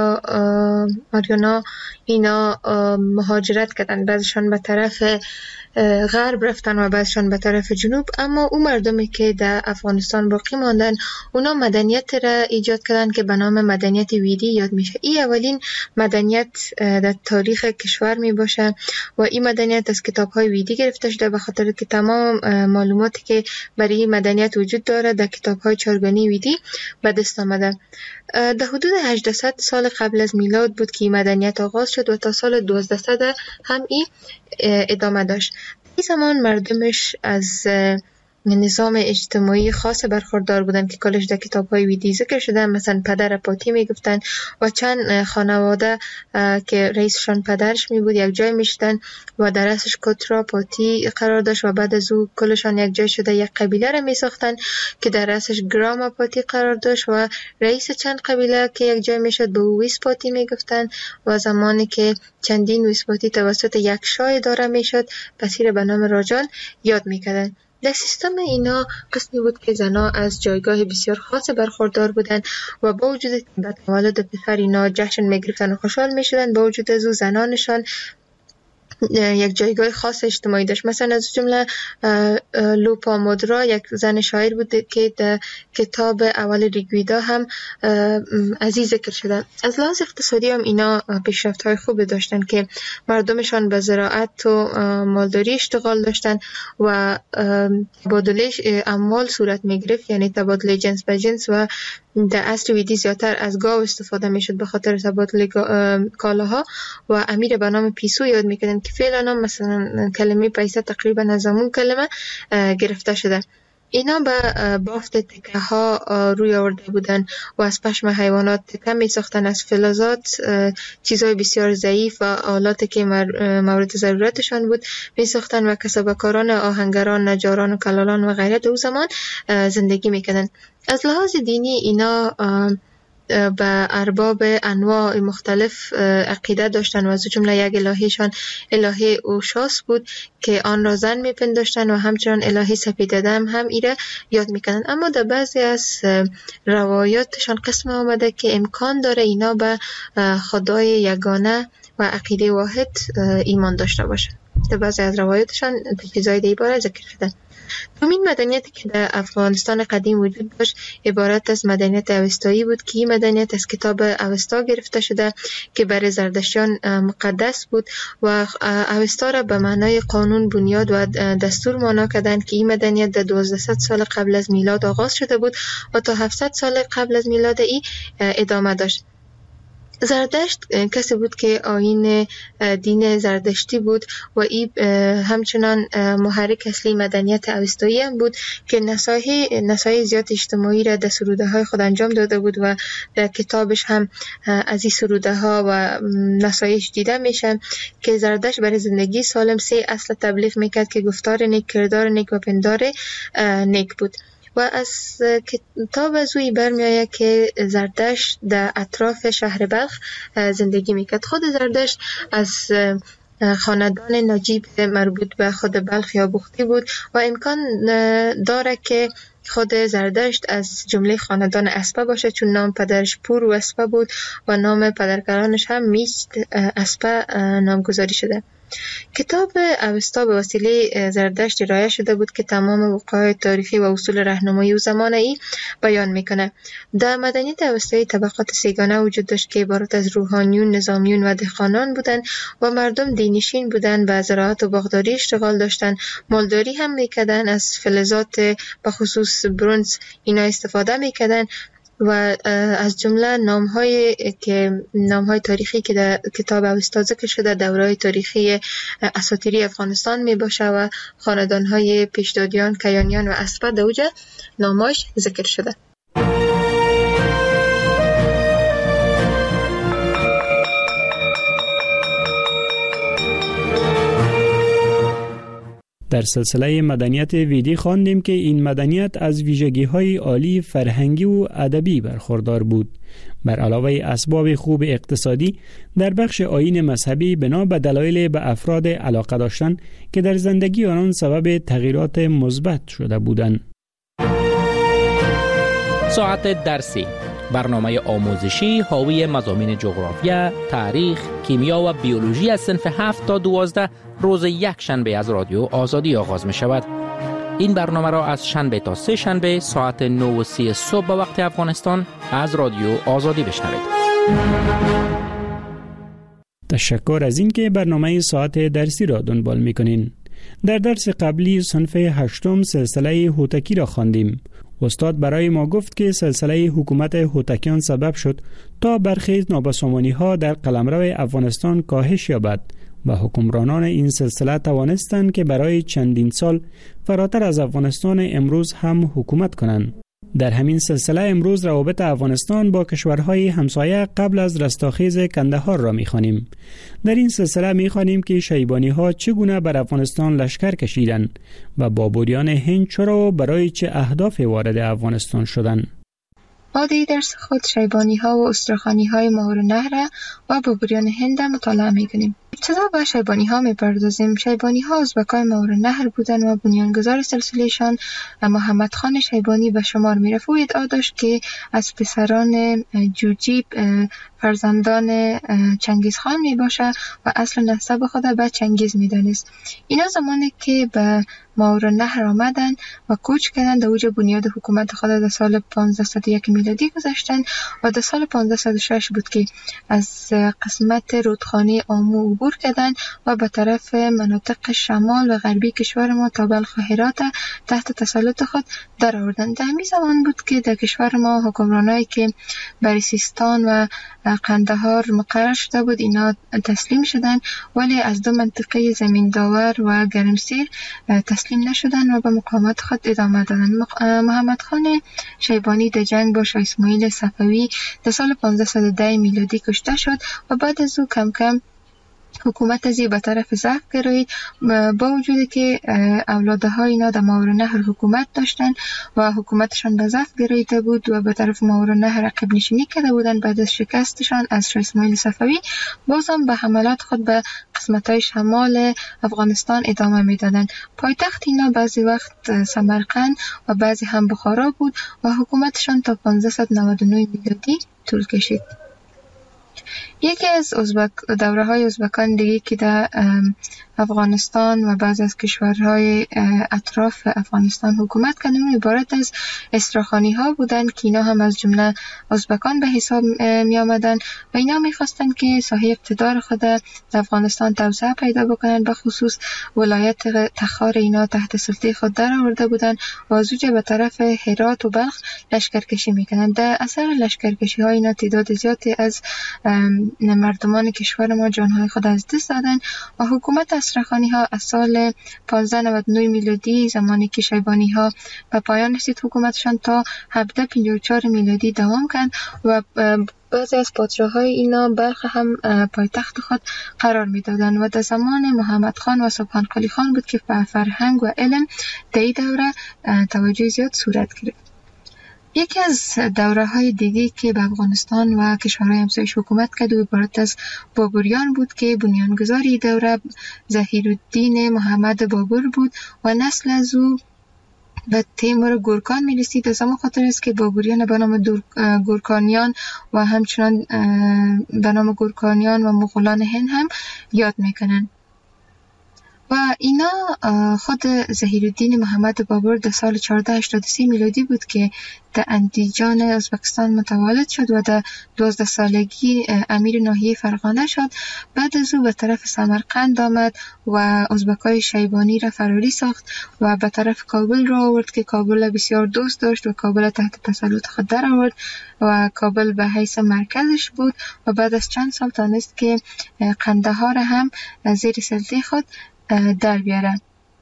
آریانا اینا مهاجرت کردن، بعضشان به طرف غرب رفتن و بعضشان به طرف جنوب، اما اون مردمی که در افغانستان باقی ماندن اونا مدنیت را ایجاد کردن که به نام مدنیت ویدی یاد میشه. این اولین مدنیت در تاریخ کشور می باشه و این مدنیت از کتاب های ویدی گرفته شده، به خاطر که تمام معلوماتی که برای این مدنیت وجود داره در کتاب های چارگانی ویدی به دست آمده. در حدود 800 سال قبل از میلاد بود که این مدنیت آغاز شد و تا سال 1200 هم این ادامه داشت. این زمان مردمش از نظام اجتماعی خاص برخوردار بودن که کلش در کتاب‌های ویدی ذکر شده، مثلا پدر پاتی میگفتن و چند خانواده که رئیسشان پدرش می بود یک جای میشدن و در رأسش کترا پاتی قرار داشت و بعد از او کلشان یک جای شده یک قبیله را می ساختن که در رأسش گراما پاتی قرار داشت و رئیس چند قبیله که یک جای میشد به او ویس پاتی میگفتن و زمانی که چندین ویس پاتی توسط یک شاه اداره میشد پس را به نام راجان یاد میکردن. در سیستم اینا قسمی بود که زنها از جایگاه بسیار خاص برخوردار بودند و با وجود که تولد پسر اینا جشن میگرفتن و خوشحال میشدن، با وجود از او زنانشان یک جایگاه خاص اجتماعی داشت. مثلا از جمله لوپامودرا یک زن شاعر بود که در کتاب اول ریگویدا هم از این ذکر شده. از لحاظ اقتصادی هم اینا پیشرفت‌های خوب داشتن که مردمشان به زراعت و مالداری اشتغال داشتن و تبادله اموال صورت می‌گرفت، یعنی تبادله جنس به جنس، و در عصر ویدی زیادتر از گاو استفاده میشد به خاطر تبادل کالاها و امیر به نام پیسو یاد میکردن که فعلا مثلا کلمه پیسه تقریبا از همون کلمه گرفته شده. اینا به بافت تکه ها روی آورده بودن و از پشم حیوانات تکه می ساختن، از فلزات چیزهای بسیار ضعیف و آلاتی که مورد ضرورتشان بود می ساختن و کسبکاران آهنگران، نجاران و کلالان و غیره در زمان زندگی می کردن. از لحاظ دینی اینا به ارباب انواع مختلف عقیده داشتن و از جمله یک الهیشان الهه اوشاس بود که آن را زن میپنداشتن و همچنان الهه سپیددم هم ایره یاد میکنن. اما در بعضی از روایاتشان قسم آمده که امکان داره اینا به خدای یگانه و عقیده واحد ایمان داشته باشه. در بعضی از روایاتشان چیزای دیگه باره ذکر شده. دومین مدنیتی که در افغانستان قدیم وجود داشت عبارت از مدنیت اوستایی بود که این مدنیت از کتاب اوستا گرفته شده که برای زردشتیان مقدس بود و اوستا را به معنای قانون، بنیاد و دستور معنا کردند که این مدنیت در 1200 سال قبل از میلاد آغاز شده بود و تا 700 سال قبل از میلاد ای ادامه داشت. زردشت کسی بود که آیین دین زردشتی بود و این همچنان محرک اصلی مدنیت اوستایی هم بود که نصایح زیاد اجتماعی را در سروده های خود انجام داده بود و در کتابش هم از این سروده ها و نصایح دیده میشن که زردشت برای زندگی سالم 3 اصل تبلیغ میکرد که گفتار نیک، کردار نیک و پندار نیک بود. و از کتاب از اوی برمیآید که زردشت در اطراف شهر بلخ زندگی میکرد. خود زردشت از خاندان نجیب مربوط به خود بلخ یا بختی بود و امکان داره که خود زردشت از جمله خاندان اسپه باشه، چون نام پدرش پور و اسپه بود و نام پدرکلانش هم میست اسپه نامگذاری شده. کتاب اوستا به وسیله زردشت ارائه شده بود که تمام وقایع تاریخی و اصول راهنمایی و زمان ای بیان میکنه. در مدنیت اوستایی طبقات سیگانه وجود داشت که عبارت از روحانیون، نظامیون و دهقانان بودند و مردم دینشین بودند، به زراعت و باغداری اشتغال داشتند، مالداری هم میکردند، از فلزات به خصوص برنز اینا استفاده میکردند و از جمله نام‌های تاریخی که در کتاب اوستا ذکر شده دوره‌های تاریخی اساطیری افغانستان می باشه و خاندان‌های پیشدادیان، کیانیان و اسپه در اوج نام‌هاش ذکر شده. در سلسله مدنیت ویدی خواندیم که این مدنیت از ویژگی‌های عالی فرهنگی و ادبی برخوردار بود. بر علاوه اسباب خوب اقتصادی، در بخش آیین مذهبی بنا به دلایل به افراد علاقه داشتن که در زندگی آنان سبب تغییرات مثبت شده بودند. ساعت درسی، برنامه آموزشی حاوی مضامین جغرافیا، تاریخ، کیمیا و بیولوژی از صنف 7 تا 12 روز یک شنبه از رادیو آزادی آغاز می شود. این برنامه را از شنبه تا سه شنبه ساعت 9:30 صبح به وقت افغانستان از رادیو آزادی بشنوید. تشکر از اینکه برنامه ساعت درسی را دنبال می‌کنین. در درس قبلی صنف 8 سلسله هوتکی را خواندیم. استاد برای ما گفت که سلسله حکومت هوتکیان سبب شد تا برخی نابسامانی‌ها در قلمرو افغانستان کاهش یابد و حکمرانان این سلسله توانستند که برای چندین سال فراتر از افغانستان امروز هم حکومت کنند. در همین سلسله امروز روابط افغانستان با کشورهای همسایه قبل از رستاخیز کندهار را می‌خوانیم. در این سلسله می‌خوانیم که شیبانی‌ها چگونه بر افغانستان لشکر کشیدند و بابریان هند چرا و برای چه اهداف وارد افغانستان شدند. ما در درس خود شیبانی‌ها و استرخانی‌های ماورالنهر و بابریان هند مطالعه می‌کنیم. ابتدا به شیبانی‌ها می‌پردازیم. شیبانی‌ها ازبکان ماورالنهر بودند و بنیانگذار سلسله‌شان محمد خان شیبانی به شمار می‌رفت و ادعا داشت که از پسران جوجیب فرزندان چنگیز خان میباشه و اصل نسب خود به چنگیز میدانست. اینا زمانی که به ماورالنهر آمدن و کوچ کردن در اوج بنیاد حکومت خود در سال 1501 میلادی گذاشتن و در سال 1506 بود که از قسمت رودخانه آمو عبور کردن و به طرف مناطق شمال و غربی کشور ما تا بلخ و هرات تحت تسلط خود در آوردن. در همین زمان بود که در کشور ما حکمرانایی که بر سیستان و قندهار مقرر شده بود اینا تسلیم شدن، ولی از دو منطقه زمین داور و گرمسیر تسلیم نشدن و به مقاومت خود ادامه دادن. محمد خان شیبانی در جنگ با شاه اسماعیل صفوی در سال 1510 میلادی کشته شد و بعد از او کم کم حکومت ازی به طرف ضعف گرایید، با وجودی که اولادهای اینا در ماورالنهر حکومت داشتن و حکومتشان به ضعف گراییده بود و به طرف ماورالنهر عقب نشینی کرده بودن. بعد از شکستشان از شاه اسماعیل صفوی بازم به حملات خود به قسمت‌های شمال افغانستان ادامه میدادن. پایتخت اینا بعضی وقت سمرقند و بعضی هم بخارا بود و حکومتشان تا 1599 میلادی طول کشید. یکی از دوره‌های ازبکان دیگه که در افغانستان و بعض از کشورهای اطراف افغانستان حکومت کردن عبارت از استراخانی‌ها بودند که اینا هم از جمله ازبکان به حساب می آمدن و اینا می‌خواستند که ساحه اقتدار خود در افغانستان توسعه پیدا بکنن. به خصوص ولایت تخار اینا تحت سلطه خود در آورده بودند و از اونجا به طرف هرات و بلخ لشکرکشی می‌کردند. در اثر لشکرکشی‌ها اینا تعداد زیادی از مردمان کشور ما جانهای خود از دست دادن و حکومت استرخانی‌ها از سال 1599 میلادی زمانی که شیبانی‌ها به پایان رسید حکومتشان تا 1754 میلادی دوام کرد و بعضی از پادشاه‌های اینا بلخ هم پایتخت خود قرار می‌دادند و در زمان محمد خان و سبحان قلی خان بود که به فرهنگ و علم در این دوره توجه زیاد صورت گرفت. یکی از دوره‌های دیگه که به افغانستان و کشورهای همسایه حکومت کرد و عبارت از بابریان بود که بنیانگذار این دوره ظهیرالدین محمد بابر بود و نسل از او به تیمور گورکان می‌رسید. از همون خاطر است که بابریان به نام گورکانیان و همچنان به نام گورکانیان و مغولان هند هم یاد میکنن. و اینا خود ظهیرالدین محمد بابر در سال 1483 میلادی بود که در اندیجان ازبکستان متولد شد و در 12 سالگی امیر ناحیه فرغانه شد. بعد از او به طرف سمرقند آمد و ازبکای شیبانی را فراری ساخت و به طرف کابل را آورد که کابل بسیار دوست داشت و کابل تحت تسلط خود در آورد و کابل به حیث مرکزش بود و بعد از چند سال تانست که قندهار هم زیر سلطه خود در بیاره.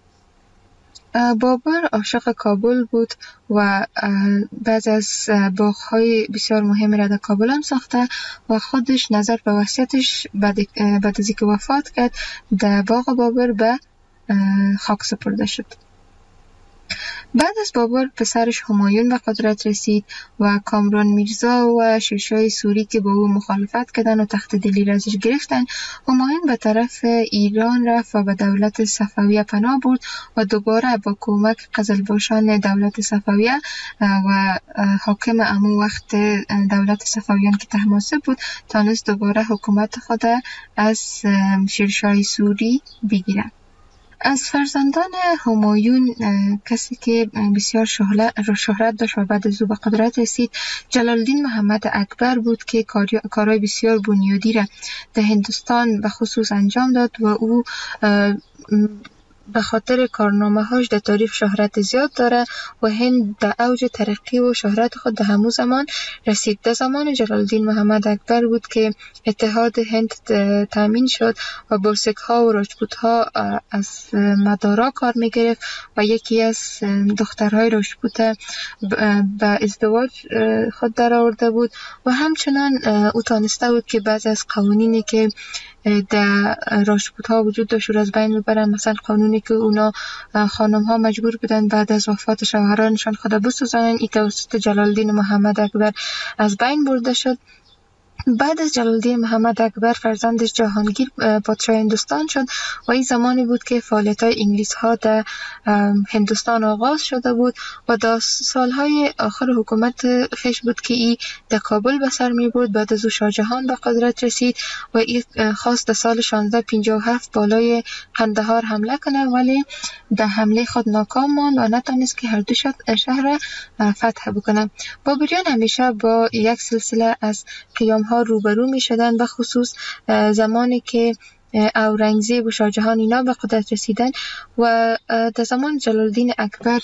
بابر عاشق کابل بود و بعض از باغ‌های بسیار مهم را در کابل هم ساخته و خودش نظر به وصیتش بعد از اینکه وفات کرد در باغ بابر به خاک سپرده شد. بعد از بابر پسرش همایون به قدرت رسید و کامران میرزا و شیرشاه سوری که با او مخالفت کردن و تخت دلی را ازش گرفتن، همایون به طرف ایران رفت و به دولت صفویه پناه برد و دوباره با کمک قزلباشان دولت صفویه و حاکم امو وقت دولت صفویان که طهماسب بود تانست دوباره حکومت خود از شیرشاه سوری بگیرد. از فرزندان همایون کسی که بسیار شهرت داشت و بعد از او به قدرت رسید جلالدین محمد اکبر بود که کارهای بسیار بنیادی را در هندوستان به خصوص انجام داد و او به خاطر کارنامه‌هاش در تاریخ شهرت زیاد داره و هند در اوج ترقی و شهرت خود در همون زمان رسید. در زمان جلالدین محمد اکبر بود که اتحاد هند تامین شد و بلسک‌ها و راجپوت‌ها از مدارا کار می‌گرفت و یکی از دخترهای راجپوت به ازدواج خود در آورده بود و همچنان او تانسته بود که بعضی از قوانینی که در راجپوت ها وجود داشت از بین ببرن. مثلا قانونی که اونا خانم ها مجبور بودن بعد از وفات شوهرانشان خود بسوزانن، این توسط جلالدین محمد اکبر از بین برده شد. بعد از جلالدین محمد اکبر فرزندش جهانگیر پادشاه هندوستان شد و این زمانی بود که فعالیت‌های انگلیس ها در هندوستان آغاز شده بود و در سالهای آخر حکومت خیش بود که این در کابل به سر می برد. بعد از او شاه جهان به قدرت رسید و این خواست در سال 1657 بالای قندهار حمله کنه، ولی در حمله خود ناکام ماند و نتونست که هر دو شهر فتح بکنه. بابریان همیشه با یک سلسله از قیام‌ها روبرو می شدن، به خصوص زمانی که اورنگزیب و شاه جهان اینا به قدرت رسیدن و در زمان جلالدین اکبر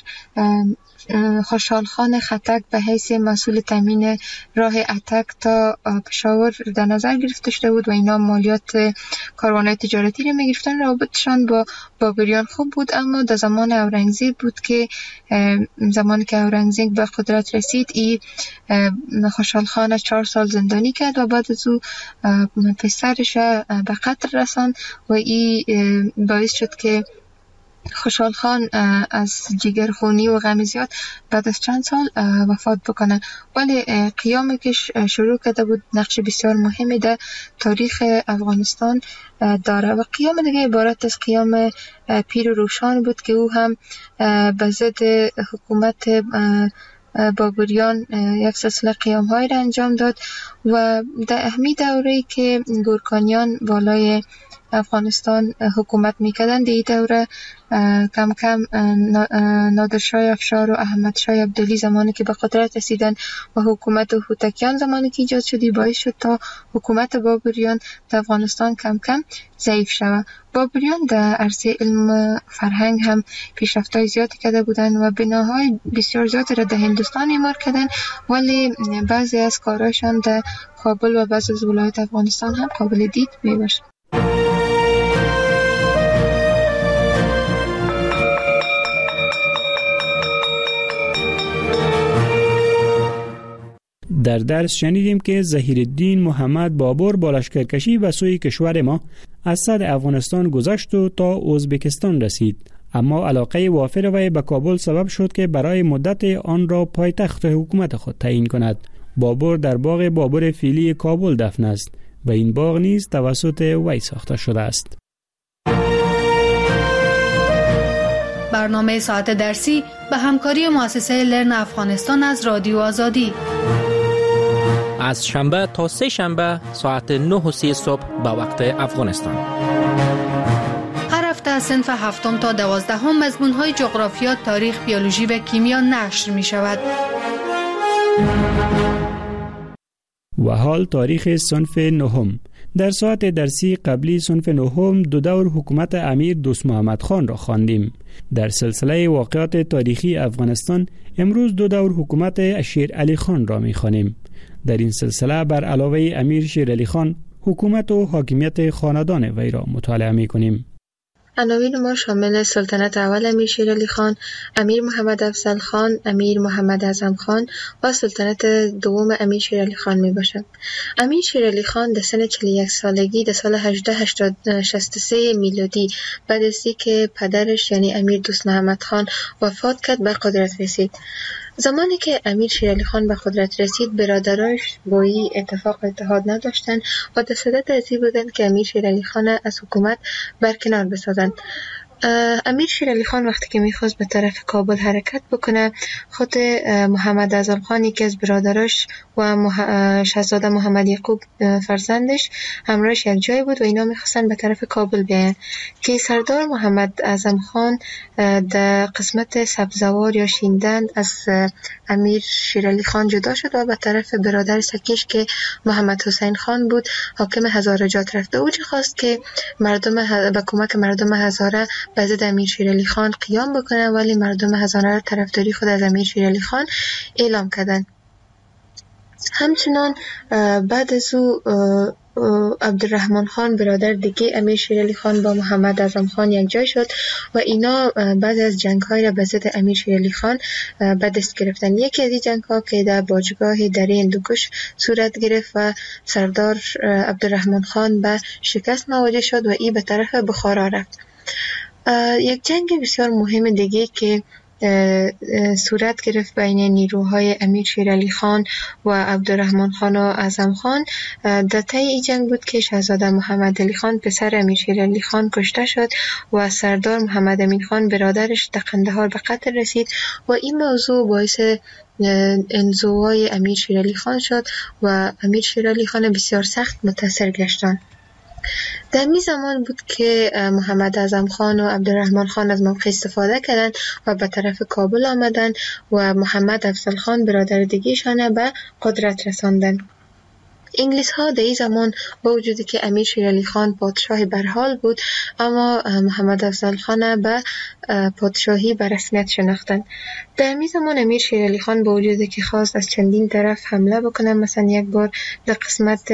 خوشحال خان خټک به حیث مسئول تامین راه اتک تا پشاور در نظر گرفته شده بود و اینا مالیات کاروان‌های تجارتی رو می‌گرفتن. رابطشان با بابریان خوب بود، اما در زمان اورنگزیب بود که زمانی که اورنگزیب به قدرت رسید این خوشحال خان 4 سال زندانی کرد و بعد از او پسرش به قتل رساند و این باعث شد که خوشحال خان از جگرخونی و غم زیاد بعد از چند سال وفات بکنه. ولی قیامی که شروع کرده بود نقش بسیار مهمی در تاریخ افغانستان داره و قیام دیگه عبارت از قیام پیر روشان بود که او هم به ضد حکومت بابریان یک سلسله قیام های را انجام داد و در اهمی دوره‌ای که گورکانیان بالای افغانستان حکومت میکردن در این دوره کم کم نادرشاه افشار و احمد شاه عبدالی زمانی که به قدرت رسیدن و حکومت هوتکیان زمانی که ایجاد شدی باعث شد تا حکومت بابریان در افغانستان کم کم ضعیف شود. بابریان در عرصه علم فرهنگ هم پیشرفت‌های زیادی کرده بودند و بناهای بسیار زیادی را در هندوستان اعمار کردند، ولی بعضی از کارهایشان در کابل و بعضی از ولایات افغانستان هم قابل دید میباشد. در درس شنیدیم که ظهیرالدین محمد بابر با لشکرکشی به سوی کشور ما از صد افغانستان گذشت و تا ازبکستان رسید، اما علاقه وافر وی به کابل سبب شد که برای مدت آن را پایتخت حکومت خود تعیین کند. بابر در باغ بابر فیلی کابل دفن است و این باغ نیز توسط وی ساخته شده است. برنامه ساعت درسی به همکاری مؤسسه لرن افغانستان از رادیو آزادی از شنبه تا سه شنبه ساعت 9:30 صبح به وقت افغانستان. هر هفته از صنف 7 تا 12 مضمون‌های جغرافیا، تاریخ، بیولوژی و کیمیا نشر می شود. و حال تاریخ صنف 9. در ساعت درسی قبلی صنف 9 دو دور حکومت امیر دوست محمد خان را خواندیم. در سلسله واقعات تاریخی افغانستان امروز دو دور حکومت شیر علی خان را می‌خوانیم. در این سلسله بر علاوه امیر شیر علی خان حکومت و حاکمیت خاندان وی را مطالعه می‌کنیم. عناوین ما شامل سلطنت اول امیر شیرعلی خان، امیر محمد افضل خان، امیر محمد اعظم خان و سلطنت دوم امیر شیرعلی خان می باشد. امیر شیرعلی خان در سن 41 سالگی در سال 1863 میلادی بعد از اینکه پدرش یعنی امیر دوست محمد خان وفات کرد به قدرت رسید. زمانی که امیر شیرعلی خان به قدرت رسید، برادرایش با این اتفاق اتحاد نداشتند و در صدد از این بودند که امیر شیرعلی خان از حکومت برکنار بسازند. امیر شیرعلی خان وقتی که میخواست به طرف کابل حرکت بکنه، خود محمد اعظم خان یکی از برادراش و شاهزاده محمد یعقوب فرزندش همراهش یک جای بود و اینا میخواستن به طرف کابل بیاین که سردار محمد اعظم خان در قسمت سبزوار یا شیندند از امیر شیرعلی خان جدا شد و به طرف برادر سکیش که محمد حسین خان بود حاکم هزارجات رفت. او خواست که با کمک مردم هزاره به ضد امیر شیرعلی خان قیام بکنه، ولی مردم هزاره طرفداری خود از امیر شیرعلی خان اعلام کردند. همچنان بعد از او عبدالرحمن خان برادر دیگه امیر شیرعلی خان با محمد اعظم خان یک جای شد و اینا بعد از جنگ‌های را به ضد امیر شیرعلی خان به دست گرفتن. یکی از این جنگ‌ها که در باجگاه دره هندوکش صورت گرفت و سردار عبدالرحمن خان به شکست مواجه شد و این به طرف بخارا رفت. یک جنگ بسیار مهم دیگه که صورت گرفت بین نیروهای امیر شیرعلی خان و عبدالرحمن خان و اعظم خان در طی این جنگ بود که شاهزاده محمد علی خان پسر امیر شیرعلی خان کشته شد و سردار محمد امین خان برادرش در قندهار به قتل رسید و این موضوع باعث انزوای امیر شیرعلی خان شد و امیر شیرعلی خان بسیار سخت متاثر گشتند. در می زمان بود که محمد اعظم خان و عبدالرحمن خان از موقع استفاده کردند و به طرف کابل آمدند و محمد افضل خان برادر دیگه‌شان به قدرت رساندند. انگلیس ها در این زمان با وجودی که امیر شیرعلی خان پادشاه برحال بود، اما محمد افضل خان به پادشاهی به رسمیت شناختند. در این زمان امیر شیرعلی خان با وجودی که خواست از چندین طرف حمله بکنه، مثلا یک بار در قسمت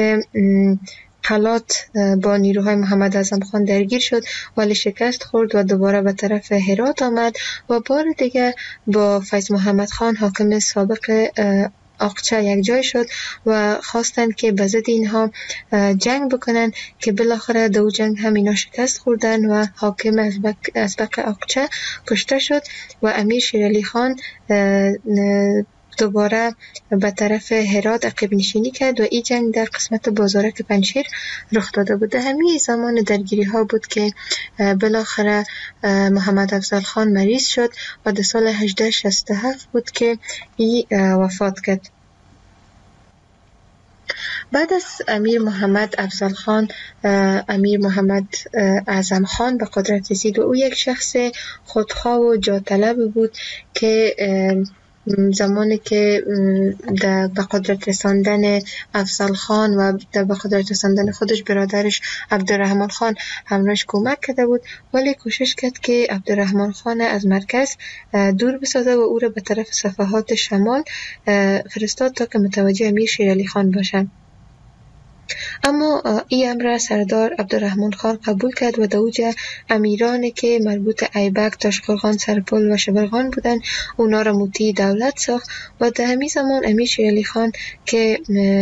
قلات با نیروهای محمد اعظم خان درگیر شد ولی شکست خورد و دوباره به طرف هرات آمد و بار دیگه با فیض محمد خان حاکم سابق اقچه یک جای شد و خواستند که به ضد اینها جنگ بکنن که بالاخره دو جنگ هم اینا شکست خوردن و حاکم ازبق اقچه کشته شد و امیر شیرعلی خان دوباره به طرف هرات عقب نشینی کرد و این جنگ در قسمت بازارک پنجشیر رخ داده بود. همین زمان درگیری ها بود که بالاخره محمد افضل خان مریض شد و در سال 1867 بود که این وفات کرد. بعد از امیر محمد افضل خان امیر محمد اعظم خان به قدرت رسید و او یک شخص خودخواه و جاطلب بود که زمانی که به قدرت رساندن افضل خان و به قدرت رساندن خودش برادرش عبدالرحمن خان همراهش کمک کرده بود، ولی کوشش کرد که عبدالرحمن خان از مرکز دور بسازه و او را به طرف صفحات شمال فرستاد تا که متوجه امیر شیرعلی خان باشند. اما این امر سردار عبدالرحمن خان قبول کرد و دوجه امیرانی که مربوط ایبک، تاشقرغان، سرپل و شبرغان بودند اونا را مطیع دولت ساخت و در همین زمان امیر شیرعلی خان که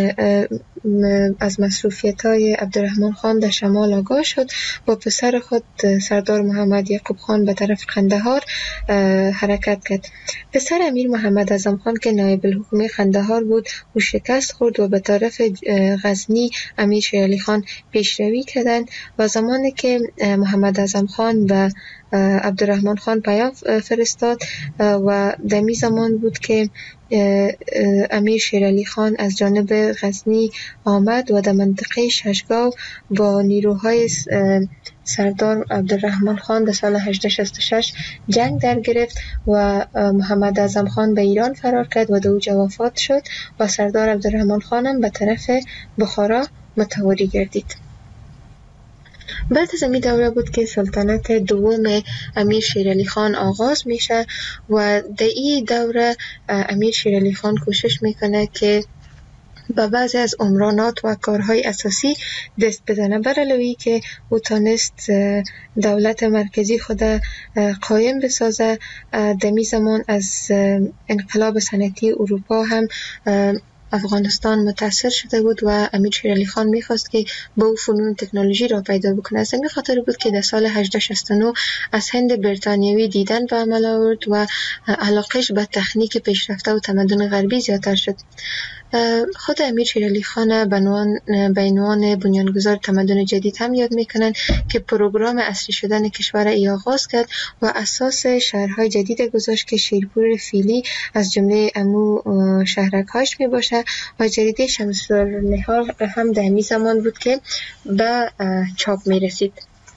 از مصروفیت‌های عبدالرحمن خان در شمال آگاه شد با پسر خود سردار محمد یعقوب خان به طرف قندهار حرکت کرد. پسر امیر محمد اعظم خان که نایب الحکومه قندهار بود او شکست خورد و به طرف غزنی امیر شیرعلی خان پیشروی کردند و زمانی که محمد اعظم خان به عبدالرحمن خان پیام فرستاد و در می زمان بود که امیر شیرعلی خان از جانب غزنی آمد و در منطقه ششگاو با نیروهای سردار عبدالرحمن خان در سال 1866 جنگ در گرفت و محمد اعظم خان به ایران فرار کرد و در اوجا وفات شد و سردار عبدالرحمن خانم به طرف بخارا متواری گردید. بعد از این دوره بود که سلطنت دوم امیر شیرعلی خان آغاز میشه و در این دوره امیر شیرعلی خان کوشش میکنه که به بعضی از عمرانات و کارهای اساسی دست بزنه، بر علاوه که او تانست دولت مرکزی خود قایم بسازه. دمی زمان از انقلاب صنعتی اروپا هم افغانستان متاثر شده بود و امیر شیر علی خان میخواست که با او فنون تکنولوژی را پیدا بکنه. از همین خاطر بود که در سال 1869 از هند بریتانیایی دیدن به عمل آورد و علاقش به تکنیک پیشرفته و تمدن غربی زیادتر شد. خود امیر شیر علی خان به عنوان بنیانگذار تمدن جدید هم یاد میکنن که پروگرام اصلی شدن کشور ای آغاز کرد و اساس شهرهای جدید گذاشت که شیرپور فیلی از جمله امو شهرک‌هاش می باشه و جریده شمس النهار هم در همین زمان بود که به چاپ می رسید.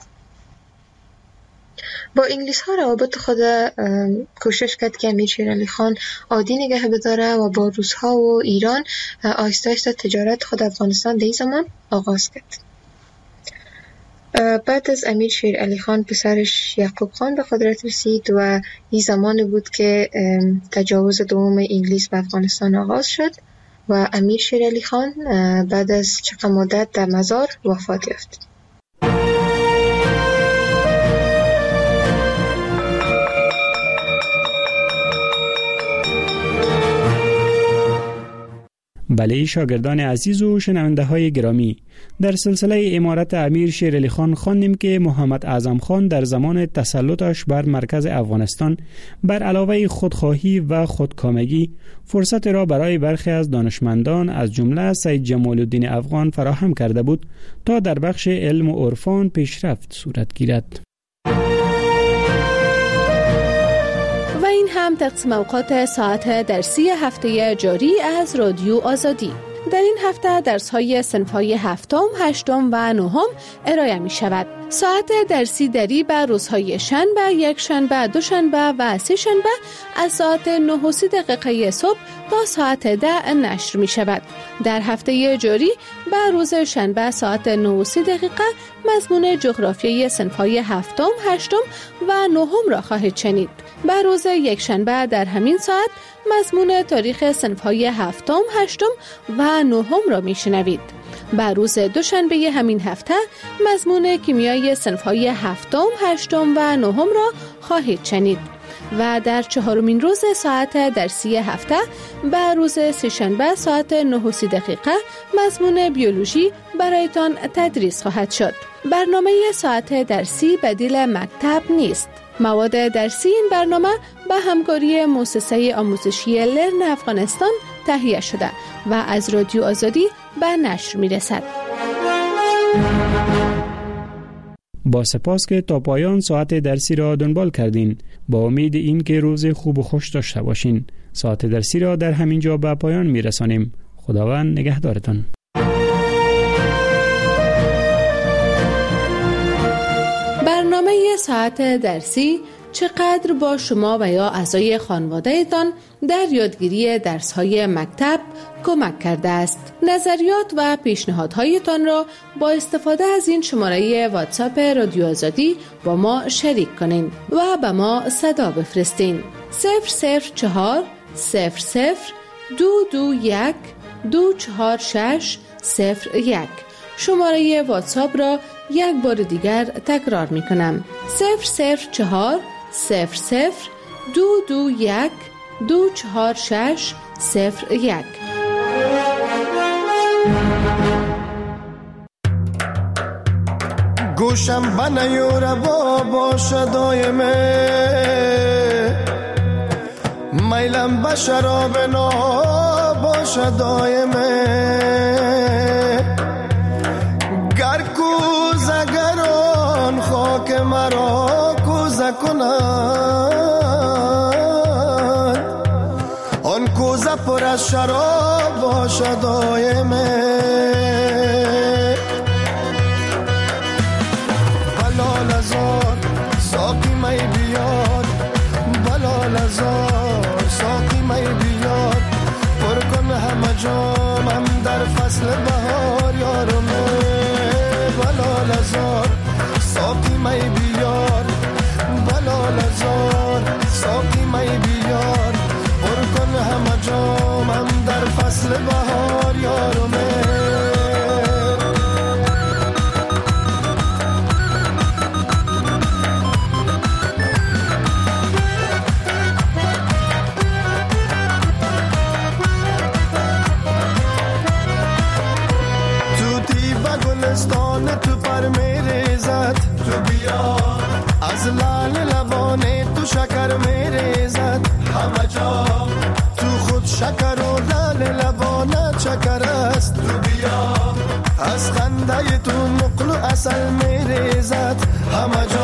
با انگلیس ها روابط خود کوشش کرد که امیر شیر علی خان عادی نگه بداره و با روس ها و ایران آهسته آهسته تجارت خود افغانستان در این زمان آغاز کرد. بعد از امیر شیر علی خان پسرش یعقوب خان به قدرت رسید و این زمان بود که تجاوز دوم انگلیس به افغانستان آغاز شد و امیر شیر علی خان بعد از چند مدت در مزار وفات یافت. بله شاگردان عزیز و شنونده های گرامی، در سلسله امارت امیر شیر علی خان خواندیم که محمد اعظم خان در زمان تسلطش بر مرکز افغانستان بر علاوه خودخواهی و خودکامگی فرصت را برای برخی از دانشمندان از جمله سید جمال الدین افغان فراهم کرده بود تا در بخش علم و عرفان پیشرفت صورت گیرد. و این هم تقسیم اوقات ساعت درسی هفته جاری از رادیو آزادی. در این هفته درس‌های صنف‌های هفتم، هشتم و نهم ارائه می‌شود. ساعت درسی دری به روزهای شنبه، یک شنبه، دوشنبه و سه شنبه از ساعت 9:30 صبح تا ساعت 10 نشر می‌شود. در هفته جاری به روز شنبه ساعت 9:30 مضمون جغرافیای صنف‌های هفتم، هشتم و نهم را خواهید شنید. به روز یک شنبه در همین ساعت مضمون تاریخ صنف‌های هفتم، هشتم و نهم را میشنوید. به روز دوشنبه همین هفته مضمون کیمیای صنف‌های هفتم، هشتم و نهم را خواهید شنید. و در چهارمین روز ساعت درسی هفته به روز سه‌شنبه ساعت 9:30 مضمون بیولوژی برایتان تدریس خواهد شد. برنامه ساعت درسی بدیل مکتب نیست. مواد درسی این برنامه به همکاری مؤسسه آموزشی لرن افغانستان تهیه شده و از رادیو آزادی به نشر می رسد. با سپاس که تا پایان ساعت درسی را دنبال کردین. با امید این که روز خوب و خوش داشته باشین. ساعت درسی را در همین جا به پایان می رسانیم. خداوند نگهدارتان. برنامه ساعت درسی چقدر با شما و یا اعضای خانواده‌تان در یادگیری درس‌های مکتب کمک کرده است. نظریات و پیشنهادهایتان را با استفاده از این شماره واتساپ رادیو آزادی با ما شریک کنین و به ما صدا بفرستین. 004 00 221 246 01. شماره واتساپ را یک بار دیگر تکرار می کنم. 004 00 221 246 01. گوشم بنیور باشه دایمه، میلم به شراب نا باشه دایمه، گر کوزه گران خاک مرا کوزه کنند، آن کوزه پر از شراب باشه دایمه. بلال ازار ساقی می بیار، بلال ازار ساقی می بیار، پر کن همه جامم در فصل بهار یارمه. بلال ازار ساقی می بیار، بلال ازار ساقی می بیار، پر کن همه جامم در فصل بهار یارمه. تو پر میریزد تو بیا از لال لبانه تو شکر میریزد همه جا تو خود شکر و لال لبانه شکر است تو بیا از خنده تو نقل و اصل میریزد همه جا